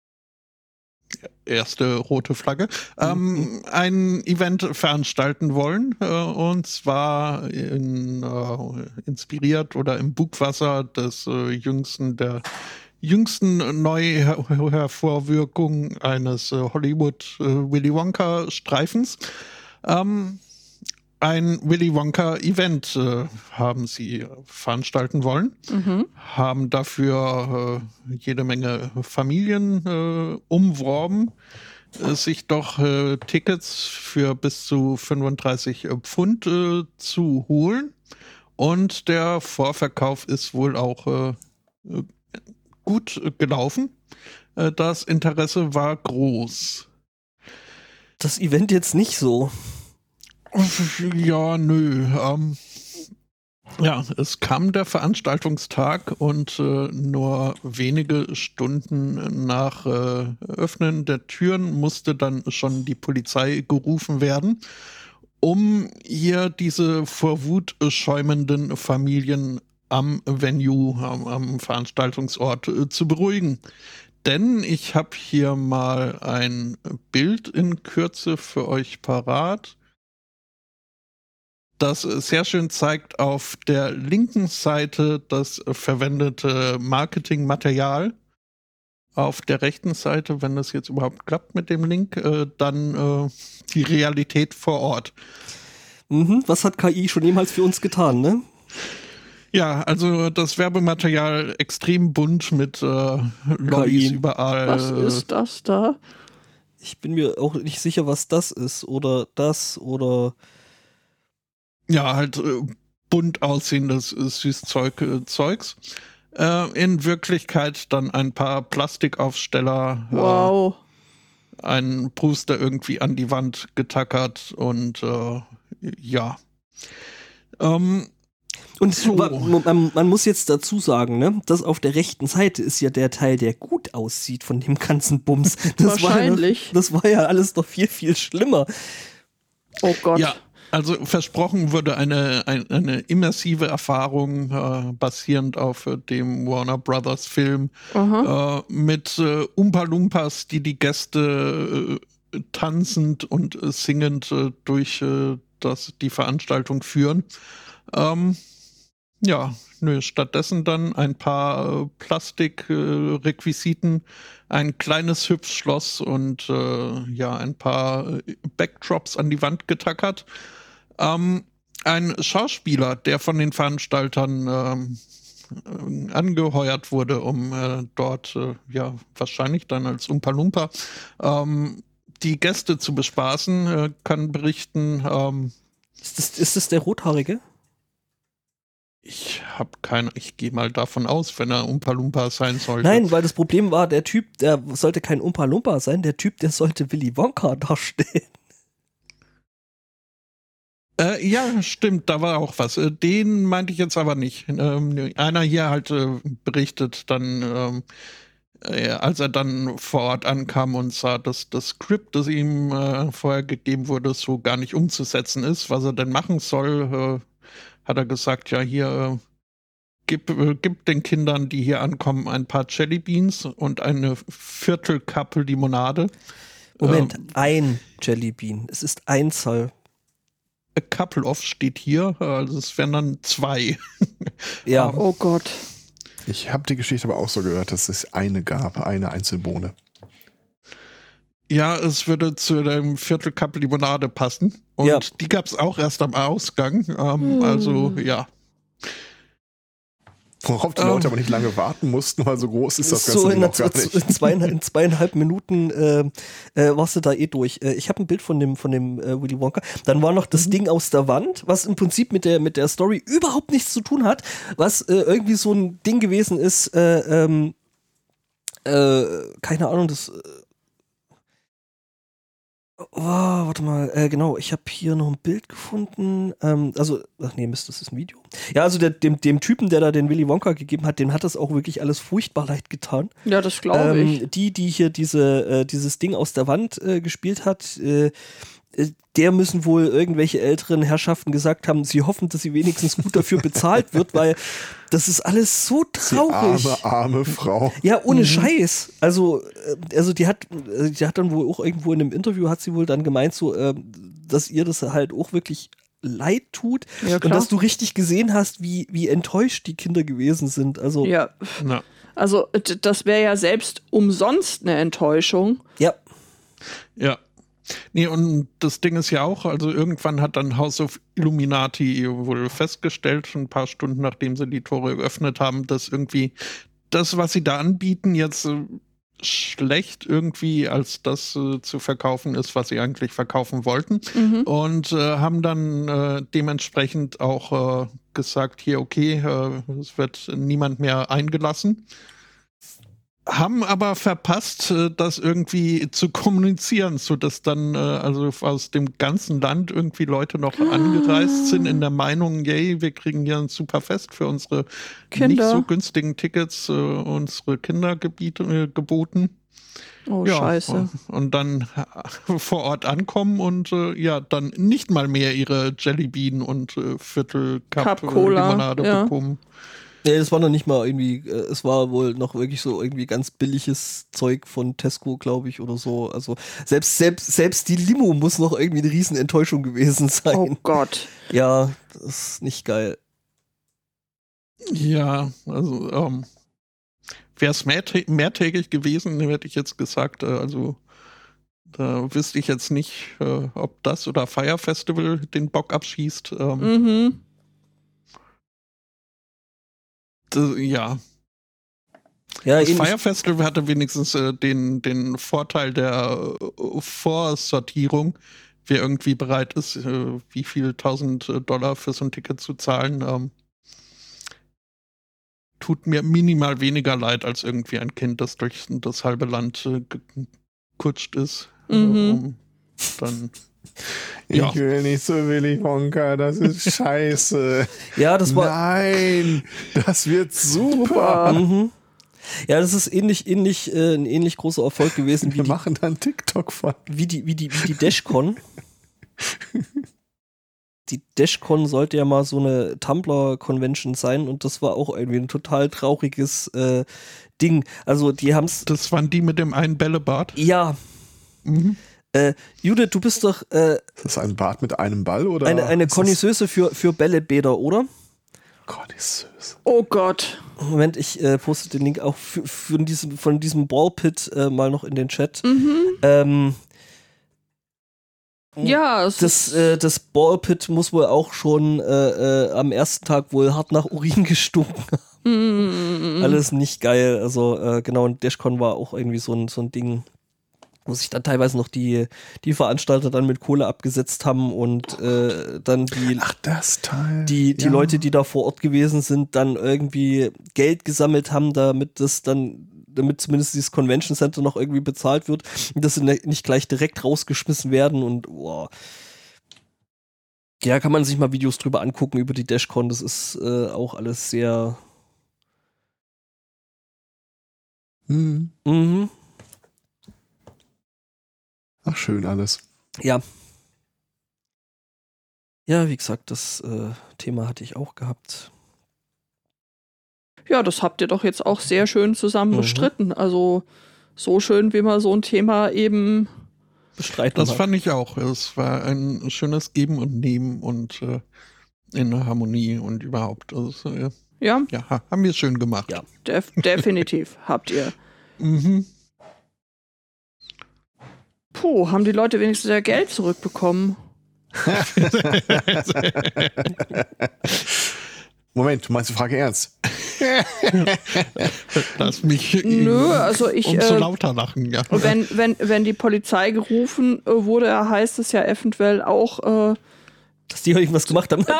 erste rote Flagge, ähm, ein Event veranstalten wollen, äh, und zwar in, äh, inspiriert oder im Bugwasser des äh, jüngsten der jüngsten Neuhervorwirkung eines äh, Hollywood äh, Willy Wonka Streifens. Ähm, ein Willy Wonka Event äh, haben sie veranstalten wollen, Mhm. haben dafür äh, jede Menge Familien äh, umworben, äh, sich doch äh, Tickets für bis zu fünfunddreißig Pfund äh, zu holen. Und der Vorverkauf ist wohl auch äh, gut gelaufen. Äh, das Interesse war groß. Das Event jetzt nicht so. Ja, nö. Ähm, ja, es kam der Veranstaltungstag und äh, nur wenige Stunden nach äh, Öffnen der Türen musste dann schon die Polizei gerufen werden, um hier diese vor Wut schäumenden Familien am Venue, am, am Veranstaltungsort äh, zu beruhigen. Denn ich habe hier mal ein Bild in Kürze für euch parat, das sehr schön zeigt auf der linken Seite das verwendete Marketingmaterial. auf der rechten Seite, wenn das jetzt überhaupt klappt mit dem Link, äh, dann äh, die Realität vor Ort. Mhm, was hat K I schon jemals für uns getan, ne? Ja, also das Werbematerial extrem bunt mit äh, Lobbys überall. Was ist das da? Ich bin mir auch nicht sicher, was das ist. Oder das oder... Ja, halt äh, bunt aussehendes äh, Süßzeug, äh, Zeugs. Äh, in Wirklichkeit dann ein paar Plastikaufsteller. Wow. Äh, ein Poster irgendwie an die Wand getackert und äh, ja. Ähm, Und so. man, man muss jetzt dazu sagen, ne, das auf der rechten Seite ist ja der Teil, der gut aussieht von dem ganzen Bums. Das Wahrscheinlich. War ja, das war ja alles noch viel, viel schlimmer. Oh Gott. Ja, also versprochen wurde eine, eine, eine immersive Erfahrung äh, basierend auf äh, dem Warner Brothers Film äh, mit äh, Oompa Loompas, die die Gäste äh, tanzend und äh, singend äh, durch äh, das, die Veranstaltung führen. Ähm, ja, nö, stattdessen dann ein paar äh, Plastikrequisiten, äh, ein kleines Hüpfschloss und äh, ja, ein paar äh, Backdrops an die Wand getackert. Ähm, ein Schauspieler, der von den Veranstaltern ähm, äh, angeheuert wurde, um äh, dort, äh, ja, wahrscheinlich dann als Oompa Loompa ähm, die Gäste zu bespaßen, äh, kann berichten. Ähm, ist, das, ist das der Rothaarige? Ich habe keine, ich gehe mal davon aus, wenn er Oompa Loompa sein sollte. Nein, weil das Problem war, der Typ, der sollte kein Oompa Loompa sein, der Typ, der sollte Willy Wonka darstellen. Äh, ja, stimmt, da war auch was. Äh, den meinte ich jetzt aber nicht. Ähm, einer hier halt äh, berichtet dann, ähm, äh, als er dann vor Ort ankam und sah, dass das Skript, das ihm äh, vorher gegeben wurde, so gar nicht umzusetzen ist, was er denn machen soll, äh, hat er gesagt, ja, hier, äh, gib, äh, gib den Kindern, die hier ankommen, ein paar Jellybeans und eine Viertelkappe Limonade. Moment, Ähm, ein Jellybean. Es ist ein Zoll. A couple of steht hier, also es wären dann zwei. Ja. Oh Gott. Ich habe die Geschichte aber auch so gehört, dass es eine gab, eine Einzelbohne. Ja, es würde zu dem Viertelkappe Limonade passen. Und ja. die gab es auch erst am Ausgang. Ähm, hm. Also, ja. Worauf die Leute um. aber nicht lange warten mussten, weil so groß ist das so Ganze in, noch gar nicht. In zweieinhalb, in zweieinhalb Minuten äh, äh, warst du da eh durch. Äh, ich habe ein Bild von dem, von dem äh, Willy Wonka. Dann war noch das mhm. Ding aus der Wand, was im Prinzip mit der, mit der Story überhaupt nichts zu tun hat, was äh, irgendwie so ein Ding gewesen ist, äh, ähm, äh, keine Ahnung, das äh, Oh, warte mal, äh, genau, ich habe hier noch ein Bild gefunden, ähm, also, ach nee, Mist, das ist ein Video. Ja, also der, dem, dem Typen, der da den Willy Wonka gegeben hat, dem hat das auch wirklich alles furchtbar leid getan. Ja, das glaube ähm, ich. Die, die hier diese, äh, dieses Ding aus der Wand äh, gespielt hat, äh, der müssen wohl irgendwelche älteren Herrschaften gesagt haben, sie hoffen, dass sie wenigstens gut dafür bezahlt wird, weil das ist alles so traurig. Die arme, arme Frau. Ja, ohne mhm. Scheiß. Also, also die hat, die hat dann wohl auch irgendwo in einem Interview hat sie wohl dann gemeint, so, dass ihr das halt auch wirklich leid tut ja, und dass du richtig gesehen hast, wie, wie enttäuscht die Kinder gewesen sind. Also, ja. ja. Also, das wäre ja selbst umsonst eine Enttäuschung. Ja. Ja. Nee, und das Ding ist ja auch, also irgendwann hat dann House of Illuminati wohl festgestellt, ein paar Stunden nachdem sie die Tore geöffnet haben, dass irgendwie das, was sie da anbieten, jetzt äh, schlecht irgendwie als das äh, zu verkaufen ist, was sie eigentlich verkaufen wollten. Mhm. Und äh, haben dann äh, dementsprechend auch äh, gesagt, hier, okay, äh, es wird niemand mehr eingelassen. Haben aber verpasst, das irgendwie zu kommunizieren, sodass dann also aus dem ganzen Land irgendwie Leute noch angereist sind in der Meinung, yay, wir kriegen hier ein super Fest für unsere Kinder. Nicht so günstigen Tickets, unsere Kindergebiete geboten. Oh, ja, scheiße. Und dann vor Ort ankommen und ja, dann nicht mal mehr ihre Jellybean und Viertel-Cup Limonade ja. bekommen. Nee, das war noch nicht mal irgendwie, äh, es war wohl noch wirklich so irgendwie ganz billiges Zeug von Tesco, glaube ich, oder so. Also selbst, selbst, selbst die Limo muss noch irgendwie eine Riesenenttäuschung gewesen sein. Oh Gott. Ja, das ist nicht geil. Ja, also, ähm, wäre es mehrtä- mehrtägig gewesen, hätte ich jetzt gesagt, äh, also da wüsste ich jetzt nicht, äh, ob das oder Fire Festival den Bock abschießt. Ähm, Mhm. d- ja. Ja, Das ähnlich- Fire Festival hatte wenigstens äh, den, den Vorteil der äh, Vorsortierung. Wer irgendwie bereit ist, äh, wie viel tausend Dollar für so ein Ticket zu zahlen, ähm, tut mir minimal weniger leid als irgendwie ein Kind, das durch das halbe Land äh, gekutscht ist. Äh, Mhm. um dann, ja. Ich will nicht so Willy Wonka, das ist scheiße. ja, das war. Nein, das wird super. Mhm. Ja, das ist ähnlich, ähnlich, äh, ein ähnlich großer Erfolg gewesen wie Wir die, machen dann TikTok von. wie die, wie die, wie die DashCon. Die DashCon sollte ja mal so eine Tumblr-Convention sein und das war auch irgendwie ein total trauriges äh, Ding. Also die haben's. Das waren die mit dem einen Bällebad. Ja. Mhm. Äh, Judith, du bist doch äh, Ist das ein Bad mit einem Ball oder? eine, eine ist das- Connoisseuse für, für Bällebäder, oder? Connoisseuse. Oh Gott. Moment, ich äh, poste den Link auch für, für diesen, von diesem Ballpit äh, mal noch in den Chat. Mhm. Ähm, Ja, es das, ist, äh, das Ballpit muss wohl auch schon äh, äh, am ersten Tag wohl hart nach Urin gestunken. Mhm. Alles nicht geil. Also äh, genau, und DashCon war auch irgendwie so ein, so ein Ding, wo sich dann teilweise noch die, die Veranstalter dann mit Kohle abgesetzt haben und äh, dann die, Ach, das Teil. die, die Ja. Leute, die da vor Ort gewesen sind, dann irgendwie Geld gesammelt haben, damit das dann, damit zumindest dieses Convention Center noch irgendwie bezahlt wird und dass sie ne- nicht gleich direkt rausgeschmissen werden und boah. Ja, kann man sich mal Videos drüber angucken über die DashCon, das ist äh, auch alles sehr Hm. mhm. Ach, schön alles. Ja. Ja, wie gesagt, das äh, Thema hatte ich auch gehabt. ja, das habt ihr doch jetzt auch sehr schön zusammen Mhm. bestritten. Also so schön, wie man so ein Thema eben. Bestreiten Das hat. fand ich auch. Es war ein schönes Geben und Nehmen und äh, in der Harmonie und überhaupt. Also, äh, Ja, ja, ha- haben wir schön gemacht. Ja. def definitiv habt ihr. Mhm. Puh, haben die Leute wenigstens ihr Geld zurückbekommen? Moment, du meinst die Frage ernst? Lass mich Nö, also ich, umso äh, lauter lachen, ja. Wenn, wenn, wenn die Polizei gerufen äh, wurde, heißt es ja eventuell auch, äh, Dass die irgendwas gemacht haben.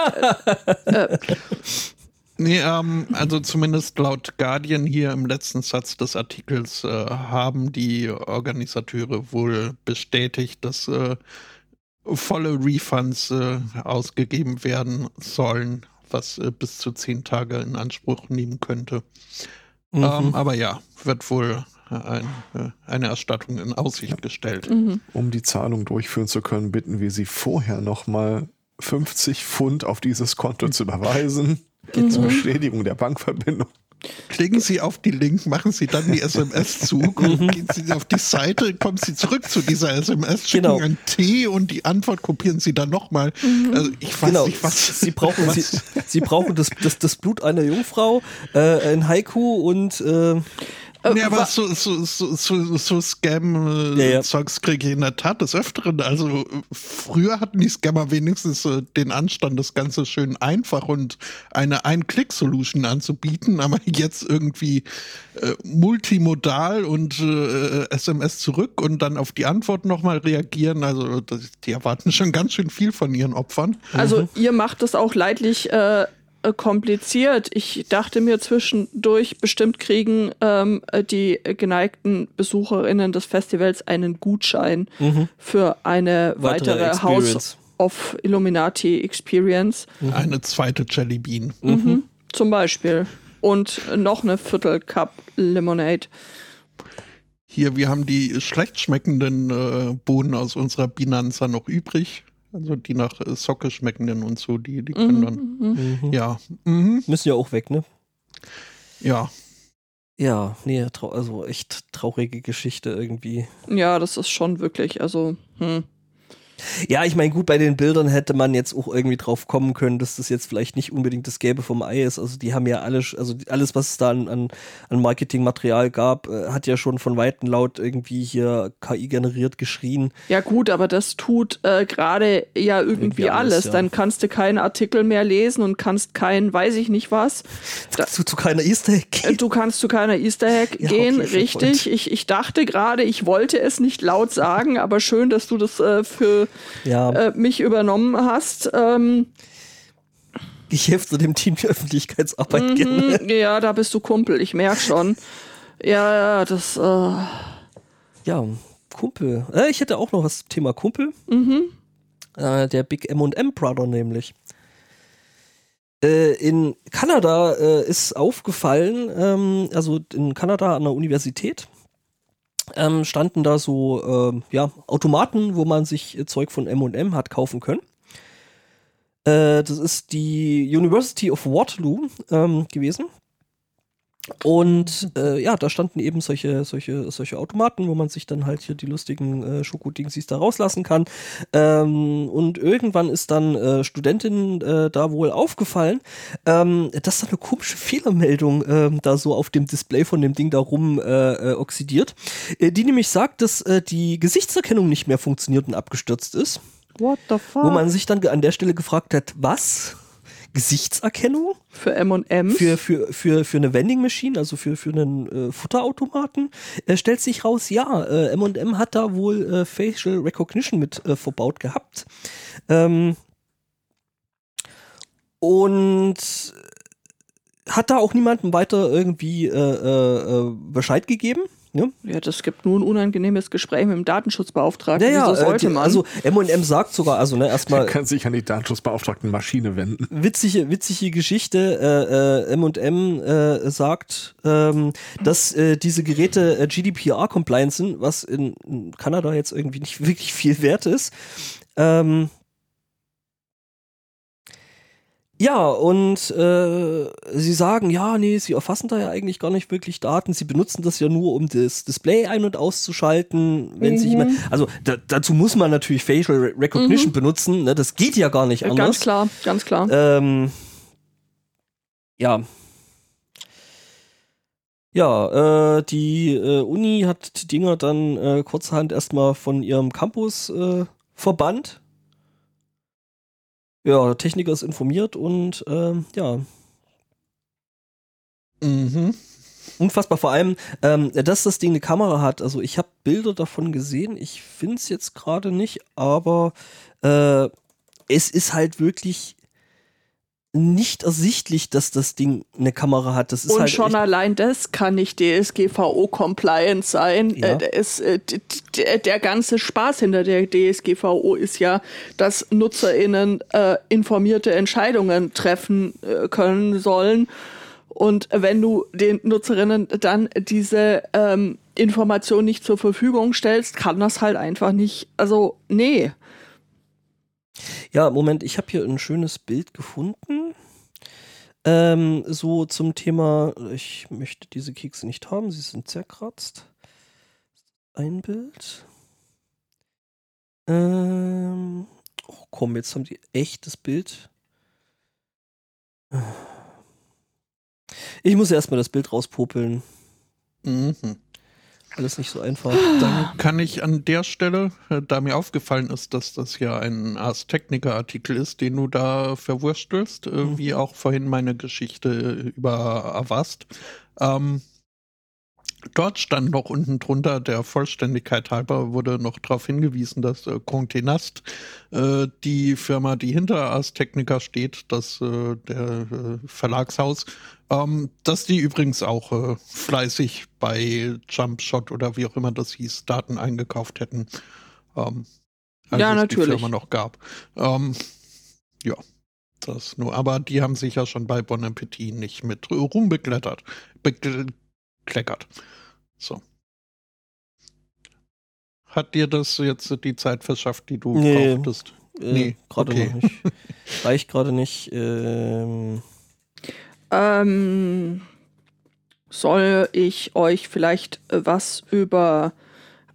Nee, ähm, also zumindest laut Guardian hier im letzten Satz des Artikels äh, haben die Organisateure wohl bestätigt, dass äh, volle Refunds äh, ausgegeben werden sollen, was äh, bis zu zehn Tage in Anspruch nehmen könnte. Mhm. Ähm, aber ja, wird wohl ein, äh, eine Erstattung in Aussicht gestellt. mhm. Um die Zahlung durchführen zu können, bitten wir Sie vorher nochmal fünfzig Pfund auf dieses Konto zu überweisen. Mhm. Zur Bestätigung der Bankverbindung. Klicken Sie auf die Link, machen Sie dann die S M S zu, gehen Sie auf die Seite, kommen Sie zurück zu dieser S M S, schicken Genau. ein T und die Antwort kopieren Sie dann nochmal. Also ich weiß Genau, nicht, was. sie brauchen, was, sie, sie brauchen das, das, das Blut einer Jungfrau, äh, ein Haiku und äh, Äh, Nee, aber wa- so, so, so, so, so Ja, ja. Scam-Zeugs kriege ich in der Tat des Öfteren. Also äh, früher hatten die Scammer wenigstens äh, den Anstand, das Ganze schön einfach und eine Ein-Klick-Solution anzubieten, aber jetzt irgendwie äh, multimodal und äh, S M S zurück und dann auf die Antwort nochmal reagieren. Also das, die erwarten schon ganz schön viel von ihren Opfern. Also ihr macht das auch leidlich äh, äh, kompliziert. Ich dachte mir zwischendurch, bestimmt kriegen ähm, äh, die geneigten BesucherInnen des Festivals einen Gutschein für eine Weitere weitere, House Experience. of Illuminati Experience. Eine zweite Jellybean. Mhm. Zum Beispiel. Und noch eine Viertel-Cup Lemonade. Hier, wir haben die schlecht schmeckenden äh, Bohnen aus unserer Binanza noch übrig. Also die nach äh, Socke schmeckenden und so, die, die können dann, mhm. ja, mhm. müssen ja auch weg, ne? ja. Ja, nee, trau also echt traurige Geschichte irgendwie. Ja, das ist schon wirklich, also, hm. Ja, ich meine, gut, bei den Bildern hätte man jetzt auch irgendwie drauf kommen können, dass das jetzt vielleicht nicht unbedingt das Gelbe vom Ei ist. Also die haben ja alles, also alles, was es da an, an, an Marketingmaterial gab, äh, hat ja schon von Weitem laut irgendwie hier K I generiert geschrien. Ja gut, aber das tut äh, gerade ja irgendwie, irgendwie alles. alles. Ja. Dann kannst du keinen Artikel mehr lesen und kannst kein, weiß ich nicht was. Da, zu, zu keiner Easter Egg gehen. Du kannst zu keiner Easter Egg ja, gehen, okay, richtig. Ich, ich dachte gerade, ich wollte es nicht laut sagen, aber schön, dass du das äh, für Ja. Äh, mich übernommen hast. Ähm, ich helfe dem Team die Öffentlichkeitsarbeit mhm, gerne. Ja, da bist du Kumpel, ich merke schon. Ja, ja, das. Äh ja, Kumpel. Äh, ich hätte auch noch was zum Thema Kumpel. Mhm. Äh, der Big M und M Brother nämlich. Äh, in Kanada äh, ist aufgefallen, ähm, also in Kanada an der Universität, Ähm, standen da so ähm, ja, Automaten, wo man sich äh, Zeug von M und M hat kaufen können. Äh, das ist die University of Waterloo ähm, gewesen. Und äh, ja, da standen eben solche, solche, solche Automaten, wo man sich dann halt hier die lustigen äh, Schokodingsies da rauslassen kann. Ähm, und irgendwann ist dann äh, Studentin äh, da wohl aufgefallen, ähm, dass da eine komische Fehlermeldung äh, da so auf dem Display von dem Ding da rum äh, äh, oxidiert, äh, die nämlich sagt, dass äh, die Gesichtserkennung nicht mehr funktioniert und abgestürzt ist. What the fuck? Wo man sich dann an der Stelle gefragt hat, was? Gesichtserkennung? Für M und M? Für, für, für, für eine Vending Machine, also für, für einen äh, Futterautomaten, äh, stellt sich raus, ja, äh, M und M hat da wohl äh, Facial Recognition mit äh, verbaut gehabt. Ähm, und hat da auch niemandem weiter irgendwie äh, äh, Bescheid gegeben. Ja. ja, das gibt nur ein unangenehmes Gespräch mit dem Datenschutzbeauftragten. Ja, ja, Wieso sollte äh, die, man? Also M und M sagt sogar, also ne, erstmal. Man kann sich an die Datenschutzbeauftragten Maschine wenden. Witzige, witzige Geschichte. Äh, äh, M und M äh, sagt, ähm, dass äh, diese Geräte äh, G D P R-compliant sind, was in, in Kanada jetzt irgendwie nicht wirklich viel wert ist. Ähm, Ja, und äh, sie sagen, ja, nee, sie erfassen da ja eigentlich gar nicht wirklich Daten. Sie benutzen das ja nur, um das Display ein- und auszuschalten. Wenn mhm. sich jemand, also da, dazu muss man natürlich Facial Recognition mhm. benutzen. Ne? Das geht ja gar nicht anders. Ganz klar, ganz klar. Ähm, ja. Ja, äh, die äh, Uni hat die Dinger dann äh, kurzerhand erstmal von ihrem Campus äh, verbannt. Ja, der Techniker ist informiert und ähm, ja. Mhm. Unfassbar, vor allem, ähm, dass das Ding eine Kamera hat. Also ich habe Bilder davon gesehen, ich finde es jetzt gerade nicht, aber äh, es ist halt wirklich nicht ersichtlich, dass das Ding eine Kamera hat. Das ist und halt schon allein das kann nicht D S G V O-compliant sein. Ja. Äh, es, äh, d- d- der ganze Spaß hinter der D S G V O ist ja, dass NutzerInnen äh, informierte Entscheidungen treffen äh, können sollen. Und wenn du den Nutzerinnen dann diese ähm, Information nicht zur Verfügung stellst, kann das halt einfach nicht, also nee. Ja, Moment, ich habe hier ein schönes Bild gefunden. Ähm, so zum Thema, ich möchte diese Kekse nicht haben, sie sind zerkratzt. Ein Bild. Ähm, oh komm, jetzt haben die echtes Bild. Ich muss erstmal das Bild rauspopeln. Mhm. Alles nicht so einfach. Dann kann ich an der Stelle, da mir aufgefallen ist, dass das ja ein Ars Technica-Artikel ist, den du da verwurstelst, mhm. wie auch vorhin meine Geschichte über Avast. Ähm, dort stand noch unten drunter, der Vollständigkeit halber wurde noch darauf hingewiesen, dass äh, Condé Nast, äh, die Firma, die hinter Ars Technica steht, das äh, der äh, Verlagshaus, ähm, dass die übrigens auch äh, fleißig bei Jumpshot oder wie auch immer das hieß, Daten eingekauft hätten, ähm, als ja, es natürlich. die Firma noch gab. Ähm, ja, das nur. Aber die haben sich ja schon bei Bon Appetit nicht mit Ruhm beklettert. Bekleckert. So. Hat dir das jetzt die Zeit verschafft, die du nee, brauchtest? Äh, nee, gerade okay. noch nicht. Reicht gerade nicht. Ähm. Ähm, soll ich euch vielleicht was über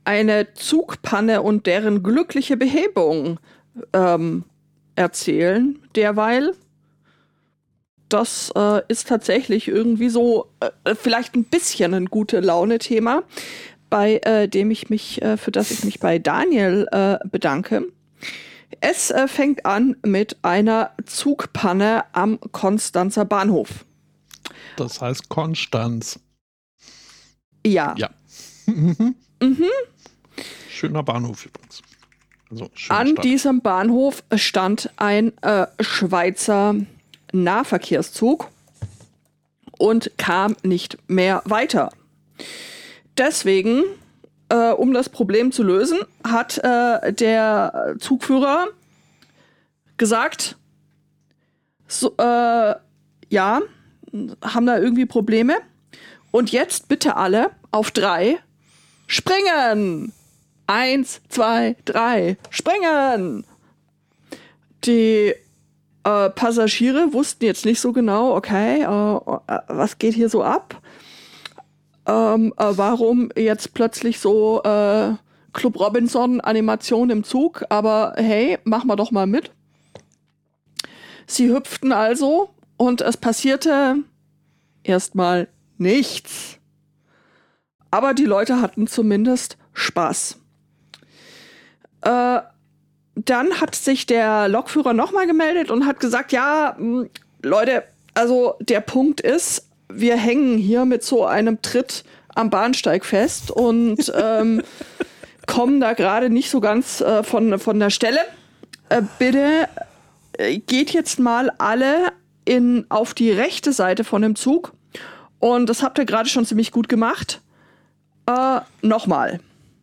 eine Zugpanne und deren glückliche Behebung ähm, erzählen, derweil. Das äh, ist tatsächlich irgendwie so äh, vielleicht ein bisschen ein gute Laune-Thema, bei äh, dem ich mich, äh, für das ich mich bei Daniel äh, bedanke. Es äh, fängt an mit einer Zugpanne am Konstanzer Bahnhof. Das heißt Konstanz. Ja. Ja. Mhm. Schöner Bahnhof übrigens. Also, schöne An Stadt. diesem Bahnhof stand ein äh, Schweizer Nahverkehrszug und kam nicht mehr weiter. Deswegen, äh, um das Problem zu lösen, hat äh, der Zugführer gesagt, so, äh, ja, haben da irgendwie Probleme. Und jetzt bitte alle auf drei springen. Eins, zwei, drei, springen! Die äh, Passagiere wussten jetzt nicht so genau, okay, äh, äh, was geht hier so ab? Ähm, äh, warum jetzt plötzlich so äh, Club Robinson-Animation im Zug? Aber hey, machen wir doch mal mit. Sie hüpften also und es passierte erstmal nichts. Aber die Leute hatten zumindest Spaß. Äh, dann hat sich der Lokführer nochmal gemeldet und hat gesagt, ja, mh, Leute, also der Punkt ist, wir hängen hier mit so einem Tritt am Bahnsteig fest und ähm, kommen da gerade nicht so ganz äh, von, von der Stelle. Äh, bitte äh, geht jetzt mal alle in, auf die rechte Seite von dem Zug und das habt ihr gerade schon ziemlich gut gemacht. Äh, nochmal.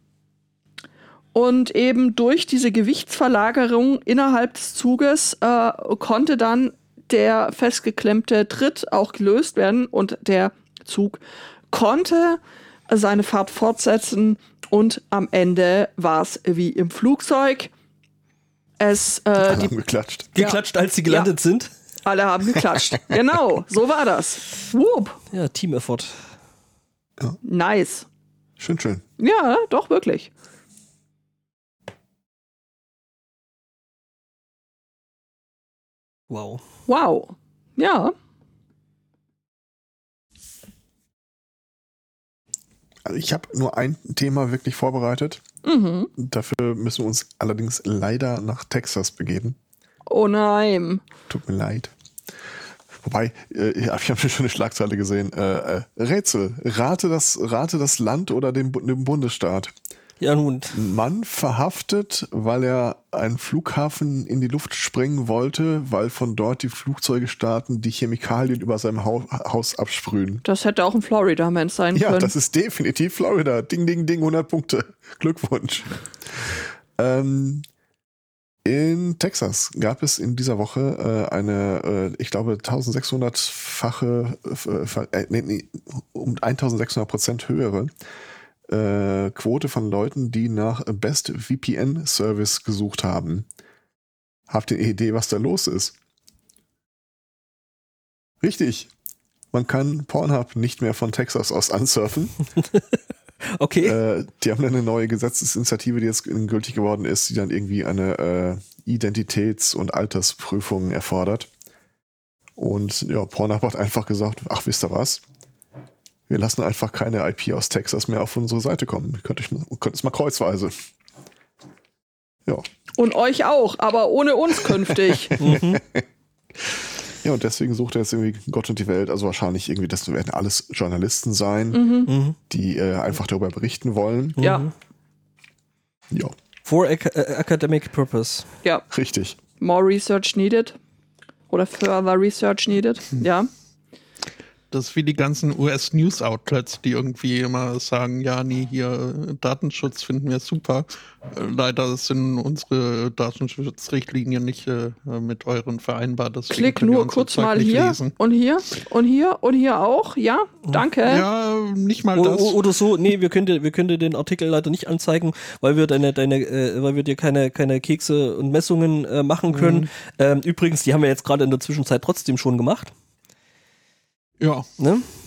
Und eben durch diese Gewichtsverlagerung innerhalb des Zuges äh, konnte dann der festgeklemmte Tritt auch gelöst werden und der Zug konnte seine Fahrt fortsetzen und am Ende war es wie im Flugzeug. Es, äh, Alle die, haben geklatscht. Geklatscht, als sie gelandet Ja. sind. alle haben geklatscht. Genau, so war das. Whoop. Ja, Team-Effort. Nice. Schön, schön. Ja, doch, wirklich. Wow. Wow. Ja. Also ich habe nur ein Thema wirklich vorbereitet. Mhm. Dafür müssen wir uns allerdings leider nach Texas begeben. Oh nein. Tut mir leid. Wobei, äh, ja, ich habe schon eine Schlagzeile gesehen. Äh, äh, Rätsel. Rate das, rate das Land oder den, Bu- den Bundesstaat. Ja, nun. Mann verhaftet, weil er einen Flughafen in die Luft sprengen wollte, weil von dort die Flugzeuge starten, die Chemikalien über seinem Hau- Haus absprühen. Das hätte auch ein Florida-Mensch sein Ja, können. das ist definitiv Florida. Ding, ding, ding, hundert Punkte. Glückwunsch. ähm, in Texas gab es in dieser Woche äh, eine, äh, ich glaube, eintausendsechshundert-fache, äh, äh, nee, nee, um eintausendsechshundert Prozent höhere äh, Quote von Leuten, die nach Best V P N-Service gesucht haben. Habt ihr eine Idee, was da los ist? Richtig. Man kann Pornhub nicht mehr von Texas aus ansurfen. Okay. Äh, die haben dann eine neue Gesetzesinitiative, die jetzt gültig geworden ist, die dann irgendwie eine äh, Identitäts- und Altersprüfung erfordert. Und ja, Pornhub hat einfach gesagt, ach, wisst ihr was? Wir lassen einfach keine I P aus Texas mehr auf unsere Seite kommen. Ihr könnt, euch, könnt es mal kreuzweise. Ja. Und euch auch, aber ohne uns künftig. Mhm. Ja, und deswegen sucht er jetzt irgendwie Gott und die Welt, also wahrscheinlich irgendwie, das werden alles Journalisten sein, Mhm. Mhm. die äh, einfach darüber berichten wollen. Ja, Mhm. Ja, For ac äh, academic purpose. ja. richtig. More research needed. Oder further research needed. Ja. Das ist wie die ganzen U S-News-Outlets, die irgendwie immer sagen, ja, nee, hier äh, Datenschutz finden wir super. Äh, leider sind unsere Datenschutzrichtlinien nicht äh, mit euren vereinbar. Deswegen Klick können wir nur unser kurz Zeug mal nicht hier lesen. und hier und hier und hier auch. Ja, danke. Ja, nicht mal O das. o- oder so, nee, wir können, dir, wir können dir den Artikel leider nicht anzeigen, weil wir deine, deine, äh, weil wir dir keine, keine Kekse und Messungen äh, machen können. Mhm. Ähm, übrigens, die haben wir jetzt gerade in der Zwischenzeit trotzdem schon gemacht. Ja, Ne?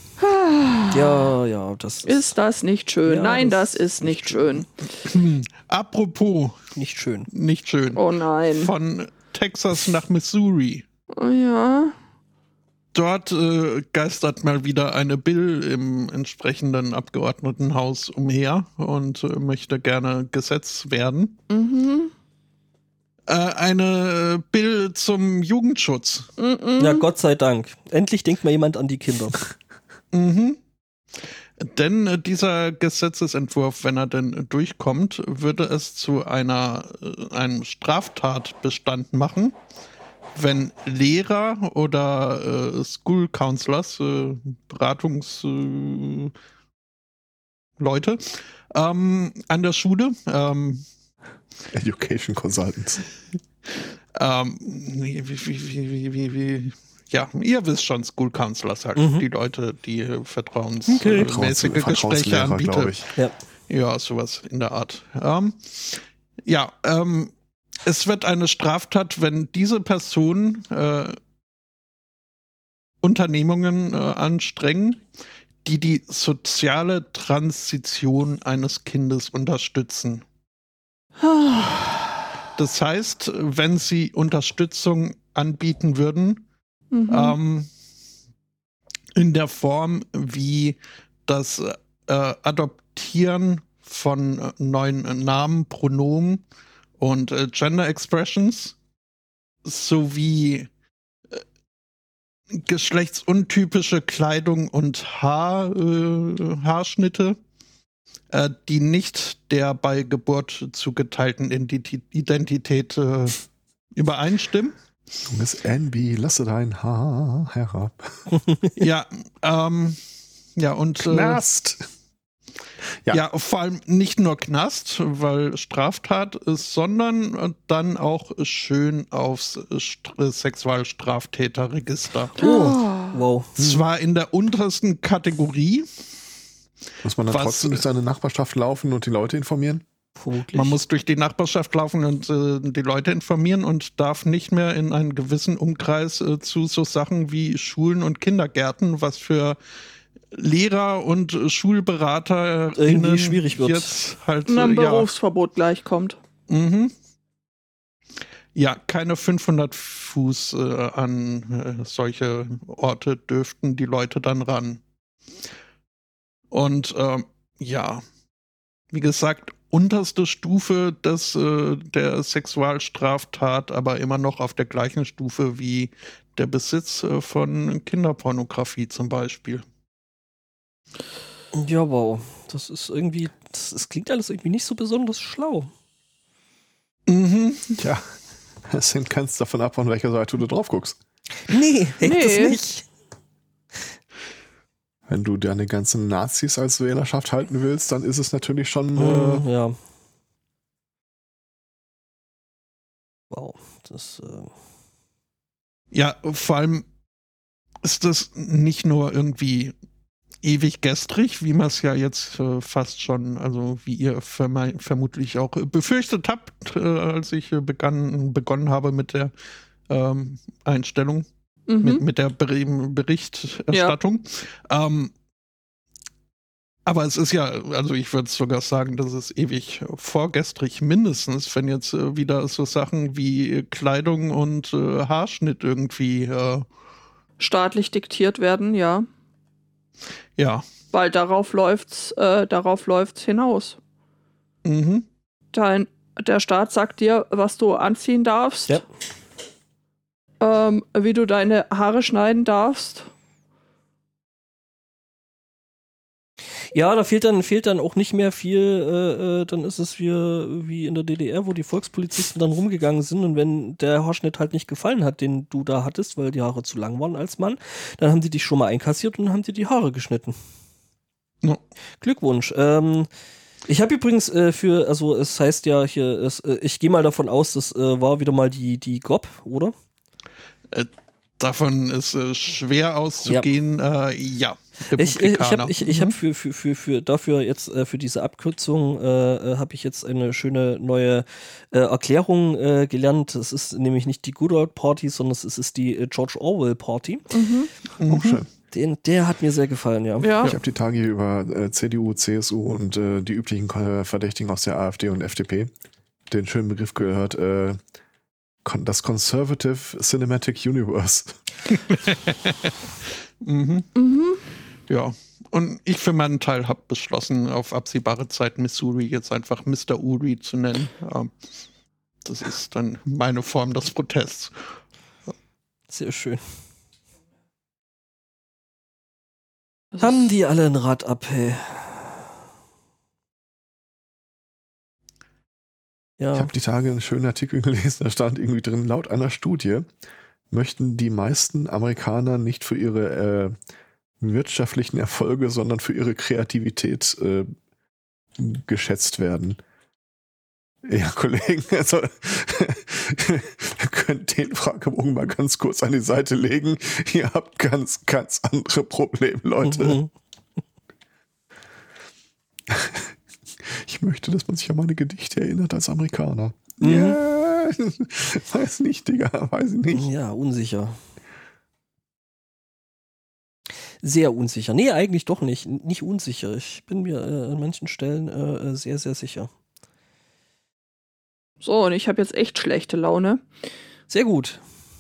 Ja, ja, das ist, Ist das nicht schön? Ja, Nein, das das ist nicht schön. Apropos, nicht schön. nicht schön. Oh nein. Von Texas nach Missouri. Oh ja. Dort äh, geistert mal wieder eine Bill im entsprechenden Abgeordnetenhaus umher und äh, möchte gerne Gesetz werden. Mhm. Äh, eine Bill zum Jugendschutz. Mhm. Ja, Gott sei Dank. Endlich denkt mal jemand an die Kinder. Mhm. Denn äh, dieser Gesetzesentwurf, wenn er denn durchkommt, würde es zu einer, äh, einem Straftatbestand machen, wenn Lehrer oder äh, School Counselors, äh, Beratungsleute äh, Leute, ähm, an der Schule, ähm, Education Consultants. ähm, wie, wie, wie, wie, wie, wie, ja, ihr wisst schon, School Counselors halt, Mhm. die Leute, die äh, Okay. vertrauensmäßige Gespräche Vertrauenslehrer, glaube anbieten. ich. Ja. Ja, sowas in der Art. Ähm, ja, ähm, es wird eine Straftat, wenn diese Person äh, Unternehmungen äh, anstrengen, die die soziale Transition eines Kindes unterstützen. Das heißt, wenn sie Unterstützung anbieten würden, Mhm. ähm, in der Form wie das äh, Adoptieren von äh, neuen Namen, Pronomen und äh, Gender Expressions sowie äh, geschlechtsuntypische Kleidung und Haar, äh, Haarschnitte, äh, die nicht der bei Geburt zugeteilten Identi- Identität äh, übereinstimmen. Junges N B, lasse dein Haar herab. Ja, ähm, ja, und äh, Knast! ja. Ja. vor allem nicht nur Knast, weil Straftat ist, sondern dann auch schön aufs St- Sexualstraftäterregister. Oh. Wow. Zwar in der untersten Kategorie, Muss man dann Was- trotzdem durch seine Nachbarschaft laufen und die Leute informieren? Vermutlich. man muss durch die Nachbarschaft laufen und äh, die Leute informieren und darf nicht mehr in einen gewissen Umkreis äh, zu so Sachen wie Schulen und Kindergärten, was für Lehrer und Schulberater Irgendwie schwierig wird. jetzt halt Und ein äh, ja, Berufsverbot gleich kommt. mhm. ja, keine fünfhundert Fuß äh, an äh, solche Orte dürften die Leute dann ran. Und ähm, ja, wie gesagt, unterste Stufe des, äh, der Sexualstraftat, aber immer noch auf der gleichen Stufe wie der Besitz äh, von Kinderpornografie zum Beispiel. Ja, wow. Das ist irgendwie, das, das klingt alles irgendwie nicht so besonders schlau. Mhm. Tja, es hängt ganz davon ab, von welcher Seite du drauf guckst. Nee, hängt Nee. das nicht. Wenn du deine ganzen Nazis als Wählerschaft halten willst, dann ist es natürlich schon. Mhm, Äh, ja. Wow. Das, äh, Ja, vor allem ist das nicht nur irgendwie ewig gestrig, wie man es ja jetzt äh, fast schon, also wie ihr verme- vermutlich auch befürchtet habt, äh, als ich äh, begann, begonnen habe mit der ähm, Einstellung, Mhm. mit, mit der Ber- Berichterstattung. Ähm, aber es ist ja, also ich würde sogar sagen, das ist ewig vorgestrig mindestens, wenn jetzt äh, wieder so Sachen wie Kleidung und äh, Haarschnitt irgendwie, äh, Staatlich diktiert werden, ja. ja. Weil darauf läuft's, äh, darauf läuft's hinaus. Mhm. Dein, der Staat sagt dir, was du anziehen darfst, ja. ähm, wie du deine Haare schneiden darfst. Ja, da fehlt dann, fehlt dann auch nicht mehr viel, äh, äh, dann ist es wie, wie in der D D R, wo die Volkspolizisten dann rumgegangen sind und wenn der Haarschnitt halt nicht gefallen hat, den du da hattest, weil die Haare zu lang waren als Mann, dann haben die dich schon mal einkassiert und haben dir die Haare geschnitten. No. Glückwunsch. Ähm, ich habe übrigens äh, für, also es heißt ja hier, es, äh, ich gehe mal davon aus, das äh, war wieder mal die, die G O P, oder? Äh, davon ist äh, schwer auszugehen. Ja. Äh, ja. Ich, ich, ich habe ich, ich hab Mhm. für, für, für, für dafür jetzt äh, für diese Abkürzung äh, äh, habe ich jetzt eine schöne neue äh, Erklärung äh, gelernt. Es ist nämlich nicht die Good Old Party, sondern es ist die äh, George Orwell Party. Mhm. Mhm. Oh, schön. Den, der hat mir sehr gefallen, ja. Ja. Ich habe die Tage hier über äh, C D U, C S U und äh, die üblichen äh, Verdächtigen aus der AfD und F D P den schönen Begriff gehört, äh, con- das Conservative Cinematic Universe. Mhm. Mhm. Ja, und ich für meinen Teil habe beschlossen, auf absehbare Zeit Missouri jetzt einfach Mister Uri zu nennen. Ja, das ist dann meine Form des Protests. Sehr schön. Das Haben ist- die alle ein Rad ab, hey. Ich Ja. habe die Tage einen schönen Artikel gelesen, da stand irgendwie drin, laut einer Studie möchten die meisten Amerikaner nicht für ihre äh, wirtschaftlichen Erfolge, sondern für ihre Kreativität äh, geschätzt werden. Ja, Kollegen, also wir können den Fragebogen mal ganz kurz an die Seite legen. Ihr habt ganz, ganz andere Probleme, Leute. Mhm. Ich möchte, dass man sich an meine Gedichte erinnert als Amerikaner. Mhm. Ja, weiß nicht, Digga, weiß ich nicht. Ja, unsicher. Sehr unsicher. Nee, eigentlich doch nicht. N- Nicht unsicher. Ich bin mir äh, an manchen Stellen äh, äh, sehr, sehr sicher. So, und ich habe jetzt echt schlechte Laune. Sehr gut.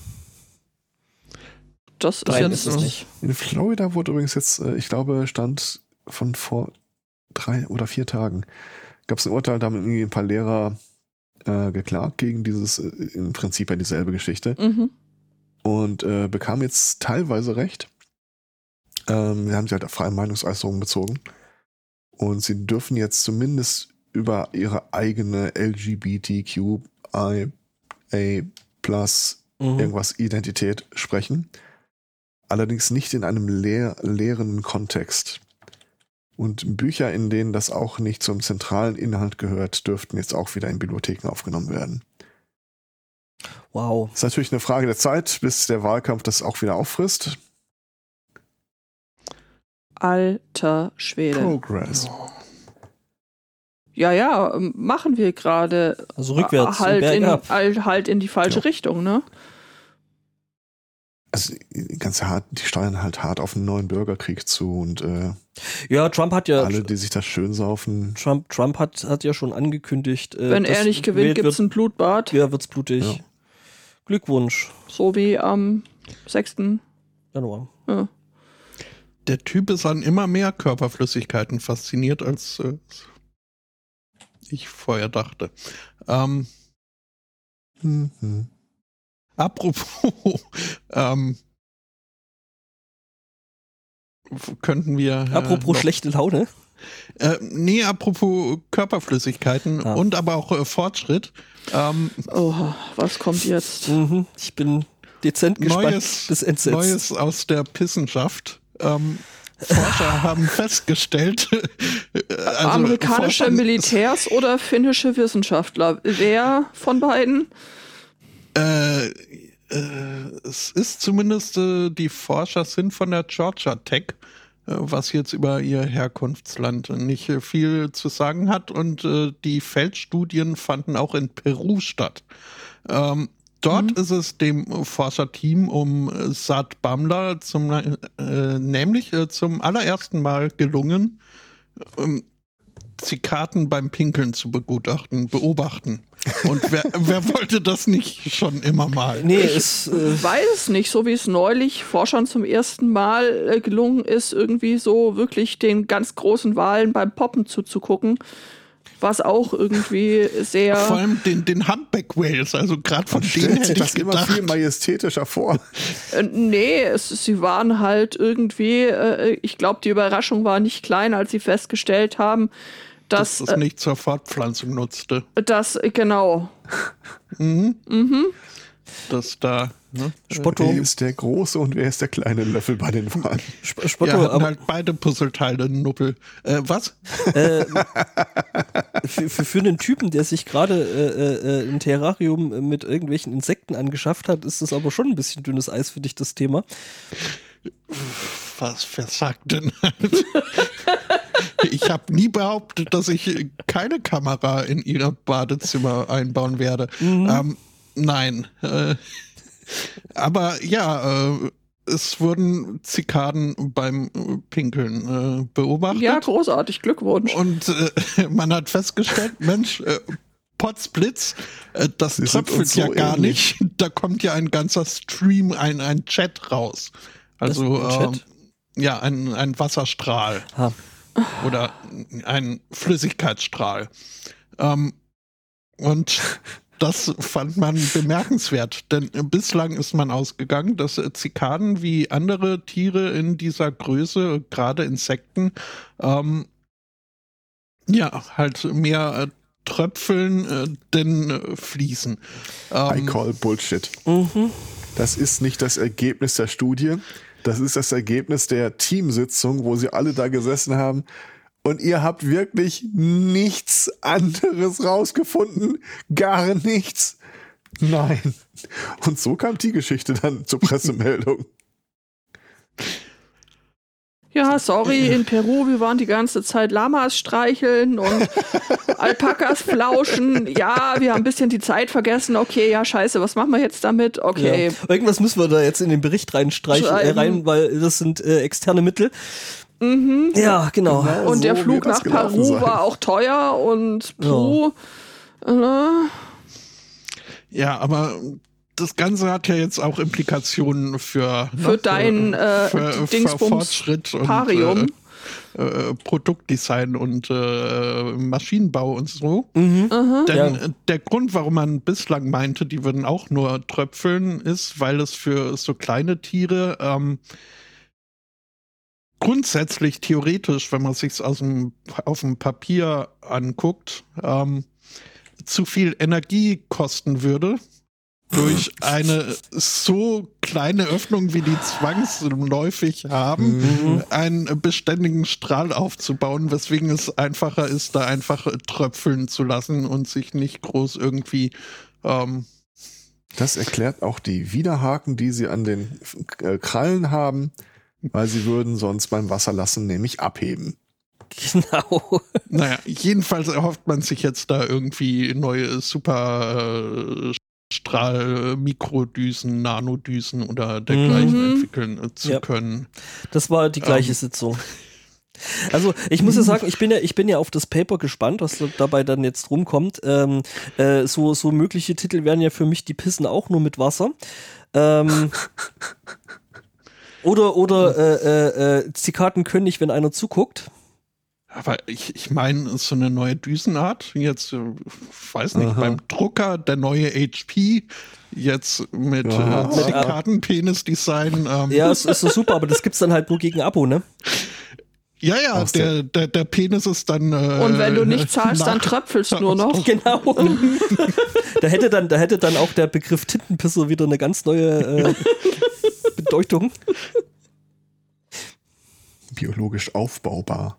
Das ist Nein, jetzt ist es nicht. In Florida wurde übrigens jetzt, äh, ich glaube, stand von vor drei oder vier Tagen, gab es ein Urteil, da haben irgendwie ein paar Lehrer äh, geklagt gegen dieses, äh, im Prinzip ja dieselbe Geschichte Mhm. und äh, bekamen jetzt teilweise recht. Ähm, wir haben sie halt auf freie Meinungsäußerung bezogen und sie dürfen jetzt zumindest über ihre eigene L G B T Q I A plus Mhm. irgendwas Identität sprechen. Allerdings nicht in einem leer, leeren Kontext. Und Bücher, in denen das auch nicht zum zentralen Inhalt gehört, dürften jetzt auch wieder in Bibliotheken aufgenommen werden. Wow. Das ist natürlich eine Frage der Zeit, bis der Wahlkampf das auch wieder auffrisst. Alter Schwede. Progress. Ja, ja, ähm, machen wir gerade. Also rückwärts. Halt und in, bergab. halt halt in die falsche Ja. Richtung, ne? Also ganz hart, die steuern halt hart auf einen neuen Bürgerkrieg zu und äh, Ja, Trump hat ja. alle, die sich das schön saufen. Trump, Trump hat, hat ja schon angekündigt. Äh, Wenn dass er nicht gewinnt, gewählt gibt's wird, ein Blutbad. ja, wird's blutig. Ja. Glückwunsch. So wie am sechsten Januar. Ja. Der Typ ist an immer mehr Körperflüssigkeiten fasziniert, als äh, ich vorher dachte. Ähm, Mhm. apropos, ähm, könnten wir. Äh, Apropos noch- schlechte Laune. Äh, nee, apropos Körperflüssigkeiten Ah. und aber auch äh, Fortschritt. Ähm, Oh, was kommt jetzt? Mhm. Ich bin dezent gespannt Neues, bis entsetzt. Neues aus der Pissenschaft. Ähm, Forscher haben festgestellt, äh, also Amerikanische Forscher- Militärs oder finnische Wissenschaftler? Wer von beiden? Äh, äh, es ist zumindest, äh, die Forscher sind von der Georgia Tech, äh, was jetzt über ihr Herkunftsland nicht äh, viel zu sagen hat. Und äh, die Feldstudien fanden auch in Peru statt. Ähm, dort Mhm. ist es dem Forscherteam um äh, Saad Bamla zum, äh, nämlich äh, zum allerersten Mal gelungen, ähm, Zikaden beim Pinkeln zu begutachten, beobachten. Und wer, wer wollte das nicht schon immer mal? Nee, es. Äh, Ich weiß es nicht, so wie es neulich Forschern zum ersten Mal äh, gelungen ist, irgendwie so wirklich den ganz großen Walen beim Poppen zuzugucken. Was auch irgendwie sehr. Vor allem den, den Humpback Whales, also gerade von Man denen stellt hätte sich ich das immer gedacht. viel majestätischer vor. Äh, nee, es, sie waren halt irgendwie, äh, ich glaube, die Überraschung war nicht klein, als sie festgestellt haben, dass, dass das nicht zur Fortpflanzung nutzte. äh, dass äh, genau. Mhm. Mhm. Dass da. Ne, Spotto. Wer ist der große und wer ist der kleine Löffel bei den Wahlen? Sp äh, Spotto, ja, hatten aber halt beide Puzzleteile Nuppel. Äh, was? äh, für, für, für einen Typen, der sich gerade äh, äh, ein Terrarium mit irgendwelchen Insekten angeschafft hat, ist das aber schon ein bisschen dünnes Eis für dich, das Thema. Was, wer sagt denn? Ich habe nie behauptet, dass ich keine Kamera in ihr Badezimmer einbauen werde. Mhm. Ähm, nein. Äh, aber ja, äh, es wurden Zikaden beim Pinkeln äh, beobachtet. Ja, großartig, Glückwunsch. Und äh, man hat festgestellt, Mensch, äh, Potzblitz, äh, das Sie sind tröpfelt uns so ja gar ähnlich. nicht. Da kommt ja ein ganzer Stream, ein, ein Chat raus. Also Das ist ein ähm, Chat? ja, ein, ein Wasserstrahl Ha. oder ein Flüssigkeitsstrahl. Ähm, und das fand man bemerkenswert, denn bislang ist man ausgegangen, dass Zikaden wie andere Tiere in dieser Größe, gerade Insekten, ähm, ja, halt mehr äh, tröpfeln, äh, denn äh, fließen. I Ähm, call Bullshit. Mhm. Das ist nicht das Ergebnis der Studie. Das ist das Ergebnis der Teamsitzung, wo sie alle da gesessen haben. Und ihr habt wirklich nichts anderes rausgefunden. Gar nichts. Nein. Und so kam die Geschichte dann zur Pressemeldung. Ja, sorry, in Peru, wir waren die ganze Zeit Lamas streicheln und Alpakas flauschen. Ja, wir haben ein bisschen die Zeit vergessen. Okay, ja, scheiße, was machen wir jetzt damit? Okay. Ja. Irgendwas müssen wir da jetzt in den Bericht reinstreichen, äh, Schreiben. rein, weil das sind äh, externe Mittel. Mhm. Ja, genau. Genau. Und der so Flug wird das nach gelaufen Peru sein. war auch teuer und puh. Äh, ja, aber das Ganze hat ja jetzt auch Implikationen für, Für ne, dein, äh, für, für Dingsbums Fortschritt und Parium. äh, äh, Produktdesign und äh, Maschinenbau und so. Mhm. Denn Ja. äh, der Grund, warum man bislang meinte, die würden auch nur tröpfeln, ist, weil es für so kleine Tiere ähm, grundsätzlich theoretisch, wenn man es sich aus dem, auf dem Papier anguckt, ähm, zu viel Energie kosten würde, durch eine so kleine Öffnung, wie die zwangsläufig haben, Mhm. einen beständigen Strahl aufzubauen, weswegen es einfacher ist, da einfach tröpfeln zu lassen und sich nicht groß irgendwie ähm, Das erklärt auch die Widerhaken, die sie an den äh, Krallen haben, weil sie würden sonst beim Wasserlassen nämlich abheben. Genau. naja, jedenfalls erhofft man sich jetzt da irgendwie neue super äh, Strahl, Mikrodüsen, Nanodüsen oder dergleichen Mhm. entwickeln äh, zu Ja. können. Das war die gleiche Ähm. Sitzung. Also ich muss ja sagen, ich bin ja, ich bin ja auf das Paper gespannt, was da- dabei dann jetzt rumkommt. Ähm, äh, so, so mögliche Titel wären ja für mich, die pissen auch nur mit Wasser. Ähm, oder oder äh, äh, äh, Zikaden können nicht, wenn einer zuguckt. Aber ich, ich meine, so eine neue Düsenart, jetzt, äh, weiß nicht, Aha. beim Drucker, der neue H P, jetzt mit Ja. äh, Zikaden-Penis-Design. Ähm, Ja, es ist so super, aber das gibt's dann halt nur gegen Abo, ne? ja, ja, Aus der, der, der Penis ist dann. Äh, Und wenn du nicht zahlst, dann nach- tröpfelst nur noch. Genau. da hätte dann, da hätte dann auch der Begriff Tintenpisser wieder eine ganz neue äh, Bedeutung. Biologisch aufbaubar.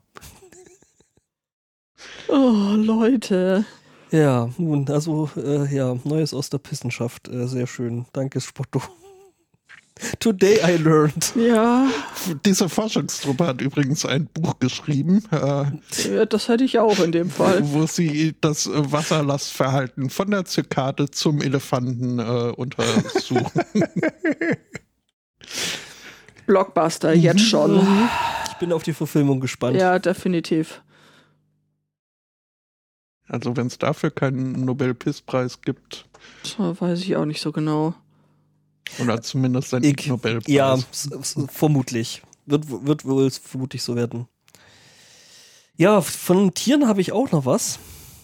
Oh, Leute. Ja, nun, also äh, ja, Neues aus der Pissenschaft, äh, sehr schön. Danke, Spotto. Today I learned. Ja, Diese Forschungsgruppe hat übrigens ein Buch geschrieben, äh, ja, das hätte ich auch in dem Fall. wo sie das äh, Wasserlastverhalten von der Zikade zum Elefanten äh, untersuchen. Blockbuster, jetzt schon. Ich bin auf die Verfilmung gespannt. Ja, definitiv. Also wenn es dafür keinen Nobelpisspreis gibt, Das weiß ich auch nicht so genau. oder zumindest einen Ich- Nobelpreis. Ja, s- s- vermutlich. Wird, wird wohl vermutlich so werden. Ja, von Tieren habe ich auch noch was.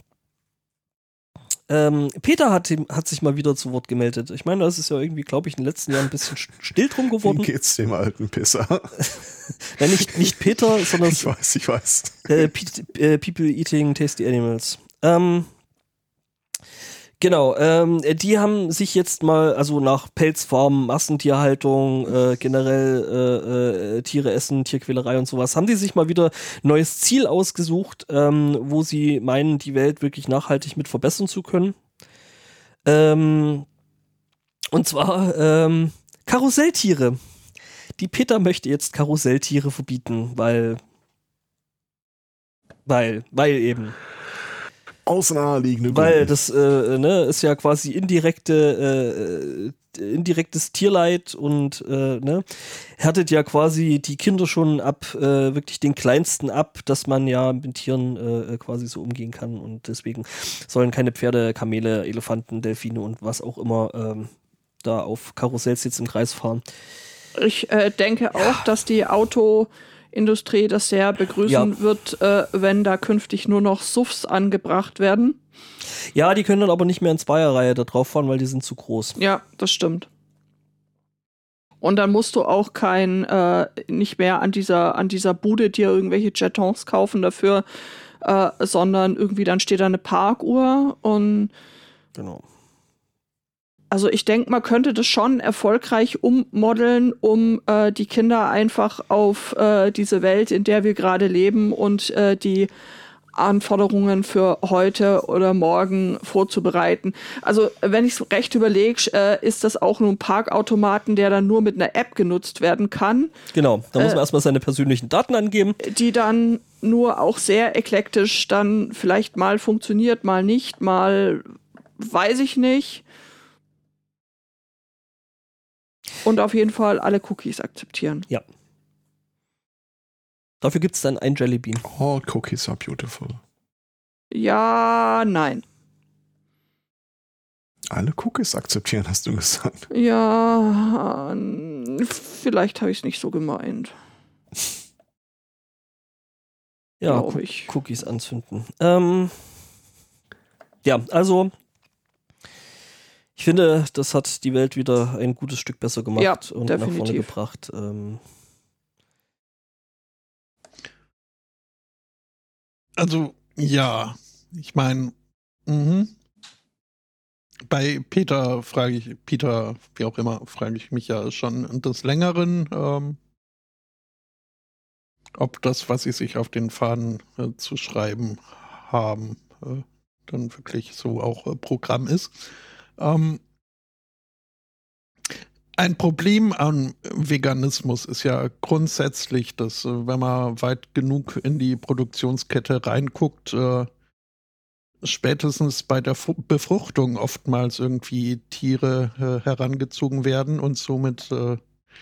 Ähm, Peter hat, hat sich mal wieder zu Wort gemeldet. Ich meine, das ist ja irgendwie, glaube ich, in den letzten Jahren ein bisschen still drum Wie geworden. geht's dem alten Pisser? Nein, nicht, nicht Peter, sondern Ich weiß, ich weiß. äh, Pe- äh, People Eating Tasty Animals. Ähm, genau, ähm, die haben sich jetzt mal, also nach Pelzfarmen, Massentierhaltung, äh, generell äh, äh, Tiere essen, Tierquälerei und sowas, haben die sich mal wieder ein neues Ziel ausgesucht, ähm, wo sie meinen, die Welt wirklich nachhaltig mit verbessern zu können. Ähm, und zwar ähm, Karusselltiere. Die Peter möchte jetzt Karusselltiere verbieten, weil weil, weil eben. Aus naheliegenden Weil Gründen. das äh, ne, ist ja quasi indirekte äh, indirektes Tierleid und äh, ne, härtet ja quasi die Kinder schon ab, äh, wirklich den Kleinsten ab, dass man ja mit Tieren äh, quasi so umgehen kann und deswegen sollen keine Pferde, Kamele, Elefanten, Delfine und was auch immer ähm, da auf Karussells jetzt im Kreis fahren. Ich äh, denke auch, ja. dass die Autoindustrie das sehr begrüßen ja. wird, äh, wenn da künftig nur noch S U Vs angebracht werden. Ja, die können dann aber nicht mehr in Zweierreihe da drauf fahren, weil die sind zu groß. Ja, das stimmt. Und dann musst du auch kein, äh, nicht mehr an dieser, an dieser Bude dir irgendwelche Jetons kaufen dafür, äh, sondern irgendwie dann steht da eine Parkuhr und genau. Also ich denke, man könnte das schon erfolgreich ummodeln, um äh, die Kinder einfach auf äh, diese Welt, in der wir gerade leben und äh, die Anforderungen für heute oder morgen vorzubereiten. Also wenn ich es recht überlege, äh, ist das auch nur ein Parkautomaten, der dann nur mit einer App genutzt werden kann. Genau, da muss man äh, erstmal seine persönlichen Daten angeben. Die dann nur auch sehr eklektisch dann vielleicht mal funktioniert, mal nicht, mal weiß ich nicht. Und auf jeden Fall alle Cookies akzeptieren. Ja. Dafür gibt es dann ein Jellybean. Oh, Cookies are beautiful. Ja, nein. Alle Cookies akzeptieren, hast du gesagt. Ja, vielleicht habe ich es nicht so gemeint. Ja, Co- ich. Cookies anzünden. Ähm, ja, also ich finde, das hat die Welt wieder ein gutes Stück besser gemacht ja, und definitiv. nach vorne gebracht. Ähm. Also, ja, ich meine, bei Peter frage ich, Peter, wie auch immer, frage ich mich ja schon des Längeren, ähm, ob das, was sie sich auf den Fahnen äh, zu schreiben haben, äh, dann wirklich so auch äh, Programm ist. Ähm, Ein Problem an Veganismus ist ja grundsätzlich, dass äh, wenn man weit genug in die Produktionskette reinguckt, äh, spätestens bei der Fu- Befruchtung oftmals irgendwie Tiere äh, herangezogen werden und somit äh,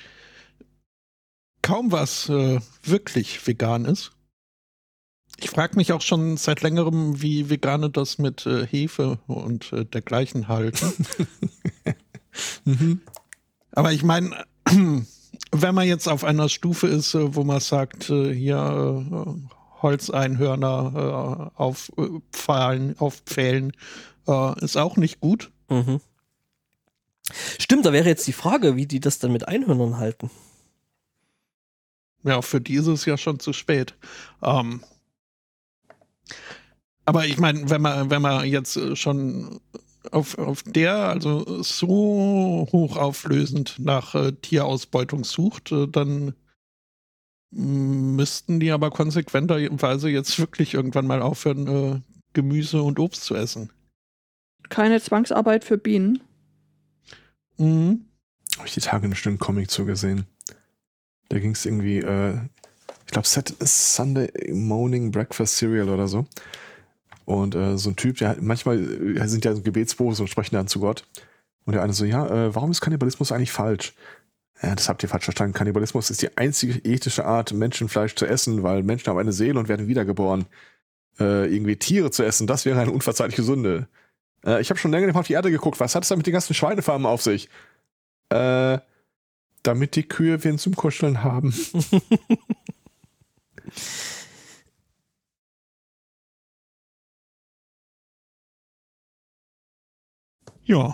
kaum was äh, wirklich vegan ist. Ich frage mich auch schon seit längerem, wie Veganer das mit äh, Hefe und äh, dergleichen halten. mhm. Aber ich meine, wenn man jetzt auf einer Stufe ist, wo man sagt, hier äh, Holzeinhörner äh, aufpfahlen, aufpfählen, äh, ist auch nicht gut. Mhm. Stimmt, da wäre jetzt die Frage, wie die das dann mit Einhörnern halten. Ja, für die ist es ja schon zu spät. Ähm, aber ich meine, wenn man, wenn man jetzt schon Auf, auf der also so hochauflösend nach äh, Tierausbeutung sucht, äh, dann müssten die aber konsequenterweise jetzt wirklich irgendwann mal aufhören, äh, Gemüse und Obst zu essen. Keine Zwangsarbeit für Bienen. Mhm. Habe ich die Tage einen schönen Comic zugesehen. Da ging es irgendwie, äh, ich glaube, Sunday Morning Breakfast Cereal oder so. Und äh, so ein Typ, der hat, manchmal äh, sind ja so Gebetsbuch und sprechen dann zu Gott. Und der eine so, ja, äh, warum ist Kannibalismus eigentlich falsch? Ja, das habt ihr falsch verstanden. Kannibalismus ist die einzige ethische Art, Menschenfleisch zu essen, weil Menschen haben eine Seele und werden wiedergeboren. Äh, irgendwie Tiere zu essen, das wäre eine unverzeihliche Sünde. Äh, ich habe schon länger auf die Erde geguckt. Was hat es da mit den ganzen Schweinefarmen auf sich? Äh, damit die Kühe wen zum Kuscheln haben. Ja.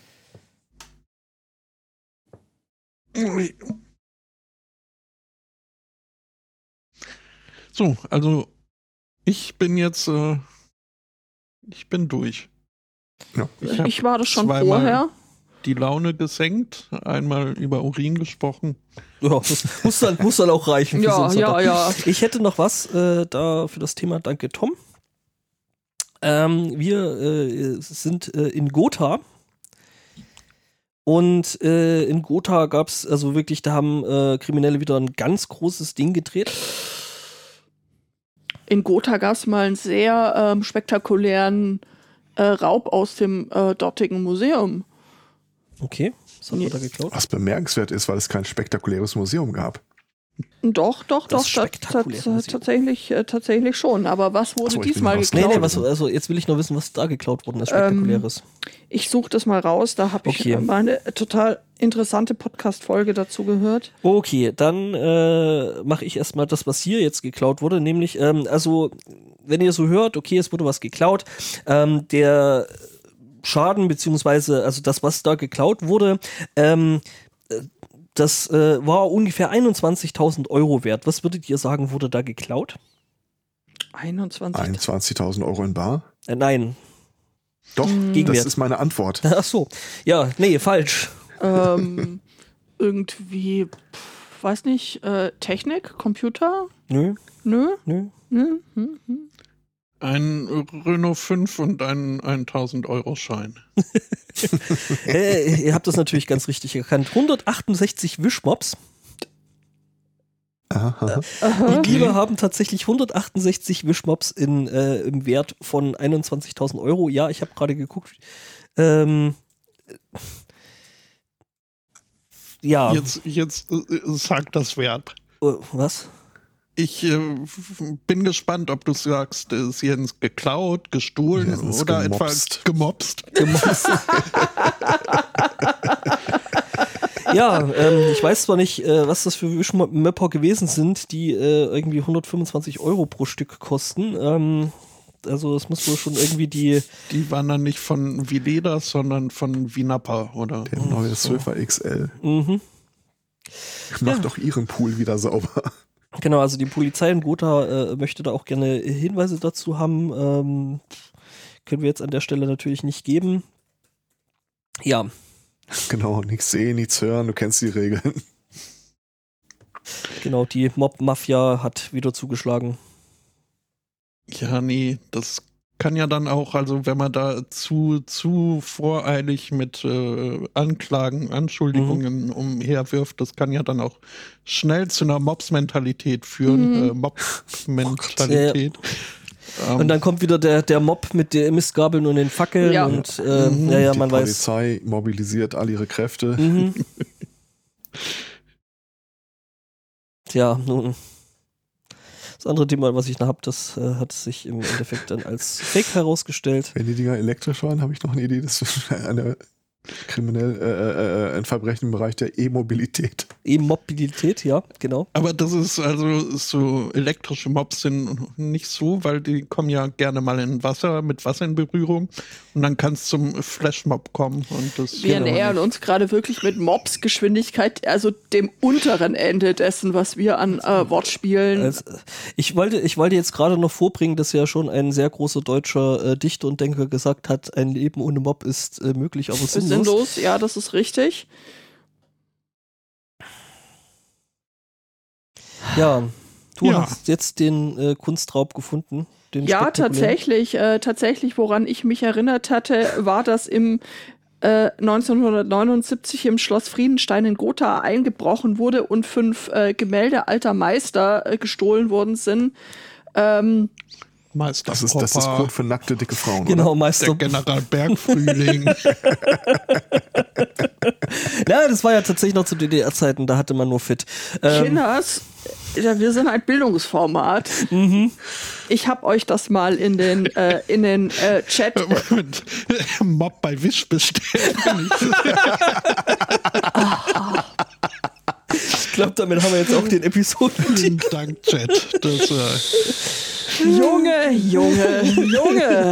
So, also ich bin jetzt, äh, ich bin durch. Ja. Ich, ich war das schon zweimal vorher. Die Laune gesenkt, einmal über Urin gesprochen. Ja, das muss dann, muss dann auch reichen. Für Ja, so ja, ja. Ich hätte noch was äh, da für das Thema. Danke, Tom. Ähm, wir äh, sind äh, in Gotha. Und äh, in Gotha gab es, also wirklich, da haben äh, Kriminelle wieder ein ganz großes Ding gedreht. In Gotha gab es mal einen sehr ähm, spektakulären äh, Raub aus dem äh, dortigen Museum. Okay, Was hat man da geklaut? Was bemerkenswert ist, weil es kein spektakuläres Museum gab. Doch, doch, Das doch, ta- ta- spektakuläre ta- Museum. tatsächlich, äh, tatsächlich schon. Aber was wurde Ach so, ich bin diesmal lost. Nee, geklaut? nee, was, also jetzt will ich nur wissen, was da geklaut worden ist, spektakuläres. Ich suche das mal raus, da habe ich Okay. äh, mal eine total interessante Podcast-Folge dazu gehört. Okay, dann äh, mache ich erstmal das, was hier jetzt geklaut wurde, nämlich, ähm, also, wenn ihr so hört, okay, es wurde was geklaut, ähm, der Schaden, beziehungsweise, also das, was da geklaut wurde, ähm, äh, das äh, war ungefähr einundzwanzigtausend Euro wert. Was würdet ihr sagen, wurde da geklaut? einundzwanzig. einundzwanzigtausend Euro in bar? Äh, nein. Doch, Gegenwert. das ist meine Antwort. Ach so. Ja, nee, falsch. ähm, irgendwie, pf, weiß nicht, äh, Technik, Computer? Nö, Nö? nö. Nö? Hm, hm. Ein Renault fünf und ein tausend-Euro-Schein. äh, ihr habt das natürlich ganz richtig erkannt. hundertachtundsechzig Wischmops. Aha, aha. Aha. Die Diebe haben tatsächlich hundertachtundsechzig Wischmops in, äh, im Wert von einundzwanzigtausend Euro. Ja, ich habe gerade geguckt. Ähm, ja. Jetzt, jetzt äh, sag das Verb. Äh, was? Ich äh, bin gespannt, ob du sagst, es ist Jens geklaut, gestohlen Jens oder gemopst. etwa gemobst. Gemobst. Ja, ähm, ich weiß zwar nicht, äh, was das für Wischmöpper gewesen sind, die äh, irgendwie hundertfünfundzwanzig Euro pro Stück kosten. Ähm, also es muss wohl schon irgendwie die... Die waren dann nicht von Vileda, sondern von Vinapa, oder? Der neue Surfer X L. Mhm. Macht Ja. doch ihren Pool wieder sauber. Genau, also die Polizei in Gotha äh, möchte da auch gerne Hinweise dazu haben. Ähm, können wir jetzt an der Stelle natürlich nicht geben. Ja, Genau, nichts sehen, nichts hören, du kennst die Regeln. genau, die Mob-Mafia hat wieder zugeschlagen. Ja, nee, das kann ja dann auch, also wenn man da zu, zu voreilig mit äh, Anklagen, Anschuldigungen umherwirft, das kann ja dann auch schnell zu einer Mobs-Mentalität führen. Mhm. Äh, Mob-Mentalität. Ähm, Und dann kommt wieder der, der Mob mit den Mistgabeln und den Fackeln Ja. und äh, Mhm. ja, ja, die man weiß. Polizei mobilisiert all ihre Kräfte. Mhm. Tja, nun. Das andere Thema, was ich noch habe, das äh, hat sich im Endeffekt dann als Fake herausgestellt. Wenn die Dinger elektrisch waren, habe ich noch eine Idee, das ist eine kriminell, äh, äh, ein Verbrechen im Bereich der E-Mobilität. E-Mobilität, ja, genau. aber das ist also, so elektrische Mobs sind nicht so, weil die kommen ja gerne mal in Wasser, mit Wasser in Berührung und dann kann es zum Flashmob kommen. Und das Wir genau nähern nicht. uns gerade wirklich mit Mobs-Geschwindigkeit, also dem unteren Ende dessen, was wir an äh, Wortspielen. Als, ich, wollte, ich wollte jetzt gerade noch vorbringen, dass ja schon ein sehr großer deutscher äh, Dichter und Denker gesagt hat, ein Leben ohne Mob ist äh, möglich, aber sinnlos. Sinnlos, ja, das ist richtig. Ja, du Ja. hast jetzt den äh, Kunstraub gefunden. Den Ja, spektakulären. tatsächlich, äh, tatsächlich, woran ich mich erinnert hatte, war, dass im äh, neunzehnhundertneunundsiebzig im Schloss Friedenstein in Gotha eingebrochen wurde und fünf äh, Gemälde alter Meister äh, gestohlen worden sind. Ähm, Meister Das ist, das ist Popper, Code für nackte, dicke Frauen. Genau, der Meister. General Bergfrühling. Ja, das war ja tatsächlich noch zu D D R-Zeiten, da hatte man nur Fit. Ähm, Kinders, ja, wir sind ein Bildungsformat. mhm. Ich habe euch das mal in den, äh, in den äh, Chat. Und Mob bei Wish bestellt. Ich glaube, damit haben wir jetzt auch den Episoden. Vielen Dank, Chat. Das, äh, Junge, Junge, Junge.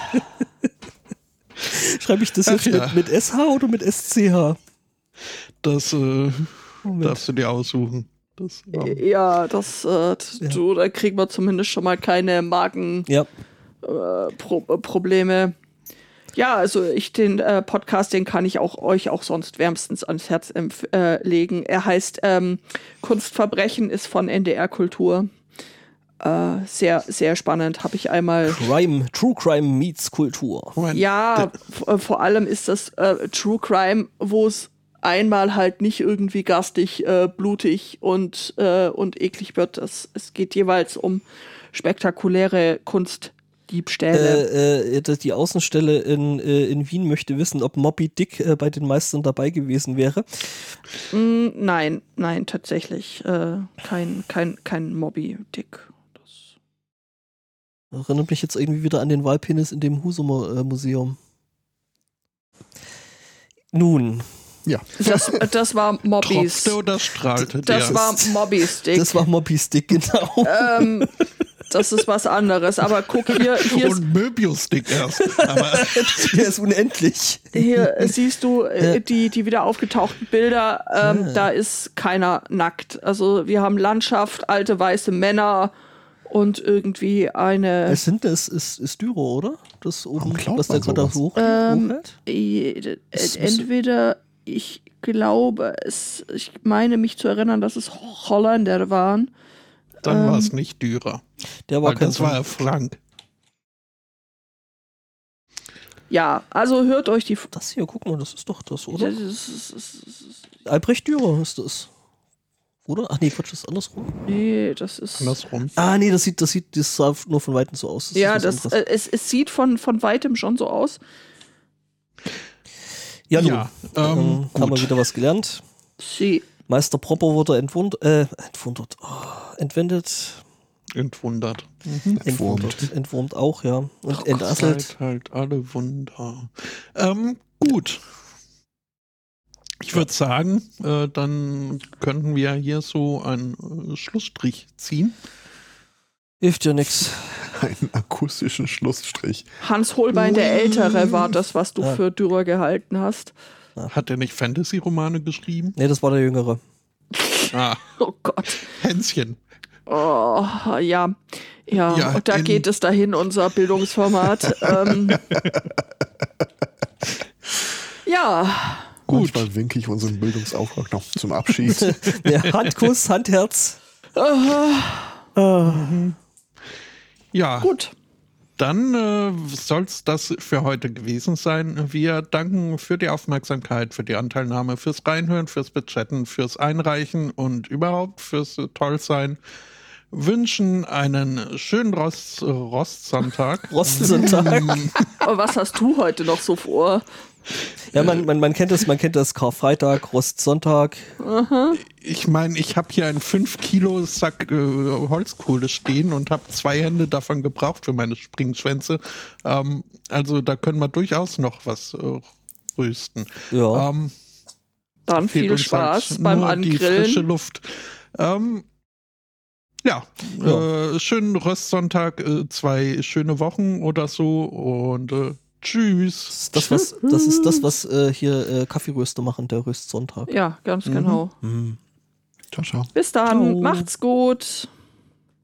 Schreibe ich das Ach jetzt ja. mit, mit S H oder mit S C H? das äh, Moment. darfst du dir aussuchen. Das, ähm, Ja, das, äh, t- Ja. du, da kriegen wir zumindest schon mal keine Magenprobleme. Ja, Äh, Pro äh, Probleme. Ja, also ich den äh, Podcast, den kann ich auch euch auch sonst wärmstens ans Herz empf- äh, legen. Er heißt ähm, Kunstverbrechen, ist von N D R Kultur. Äh, sehr, sehr spannend. Habe ich einmal. Crime, True Crime meets Kultur. Moment, Ja, f- äh, vor allem ist das äh, True Crime, wo es einmal halt nicht irgendwie garstig, äh, blutig und, äh, und eklig wird. Es, es geht jeweils um spektakuläre Kunst Diebstähle. Äh, äh, die Außenstelle in, äh, in Wien möchte wissen, ob Moby Dick äh, bei den Meistern dabei gewesen wäre. Mm, nein, nein, tatsächlich. Äh, kein, kein, kein Moby Dick. Das Erinnert mich jetzt irgendwie wieder an den Walpenis in dem Husumer äh, Museum. Nun. Ja. Das, das war Mobbys. Tropfte oder strahlte Das der? war Mobbys Dick. Das war Moby Dick, genau. ähm, das ist was anderes. Aber guck hier, hier, ist, Und Möbius-Stick erst. Aber Der ist unendlich. hier siehst du äh, Ja. die, die wieder aufgetauchten Bilder. Ähm, Ja. Da ist keiner nackt. Also wir haben Landschaft, alte weiße Männer und irgendwie eine. Es sind das ist, ist Styro, oder? Das oben, glaubt was der man gerade sowas? hoch, Ähm, hochhält? äh, Es muss- entweder, ich glaube, es, ich meine mich zu erinnern, dass es Holländer waren. dann ähm, war es nicht Dürer. Der war Weil kein das war Frank. Ja, also hört euch die. F- Das hier, guck mal, das ist doch das, oder? Das ist, ist, ist, ist, Albrecht Dürer ist das. Oder? Ach nee, Quatsch, das ist andersrum. nee, das ist. Andersrum. Ah nee, das sieht, das sieht, das sah nur von Weitem so aus. Das Ja, ist was das, anderes. äh, es, es sieht von, von weitem schon so aus. ja, nun, ja, ähm, ähm, haben wir gut. wieder was gelernt. Sie. Meister Propper wurde entwund, äh, entwundert, oh, entwendet, Entwundert. entwundert, entwurmt auch, ja. Und Oh Gott. entasselt. Seid halt alle Wunder. Ähm, gut. Ich würde sagen, äh, dann könnten wir hier so einen äh, Schlussstrich ziehen. Hilft ja nix. Einen akustischen Schlussstrich. Hans Holbein der Ältere war das, was du Ah. für Dürer gehalten hast. Hat er nicht Fantasy-Romane geschrieben? Nee, das war der Jüngere. Ah, Oh Gott. Hänschen. Oh, ja. Ja, Ja, und da in- geht es dahin, unser Bildungsformat. ähm, ja, Gut. Manchmal winke ich unseren Bildungsauftrag noch zum Abschied. Ja, Handkuss, Handherz. äh, Ah. Ja, gut. dann äh, soll es das für heute gewesen sein. Wir danken für die Aufmerksamkeit, für die Anteilnahme, fürs Reinhören, fürs Bechatten, fürs Einreichen und überhaupt fürs äh, Tollsein. Wünschen einen schönen Rost, Rostsonntag. Rostensonntag. Aber was hast du heute noch so vor? Ja, man, man, man kennt das, man kennt das Karfreitag, Rostsonntag. Ich meine, ich habe hier einen fünf Kilo Sack äh, Holzkohle stehen und habe zwei Hände davon gebraucht für meine Springschwänze. Ähm, also da können wir durchaus noch was äh, rösten. Ja. Ähm, Dann fehlt viel uns Spaß halt beim nur die frische Angrillen. Luft. Ähm, ja, Ja. Äh, schönen Röstsonntag, äh, zwei schöne Wochen oder so und äh, tschüss. Das, ist das, was, das ist das, was äh, hier äh, Kaffeeröster machen, der Röstsonntag. Ja, ganz Mhm. genau. Mhm. Ciao, ciao. Bis dann. Ciao. Macht's gut.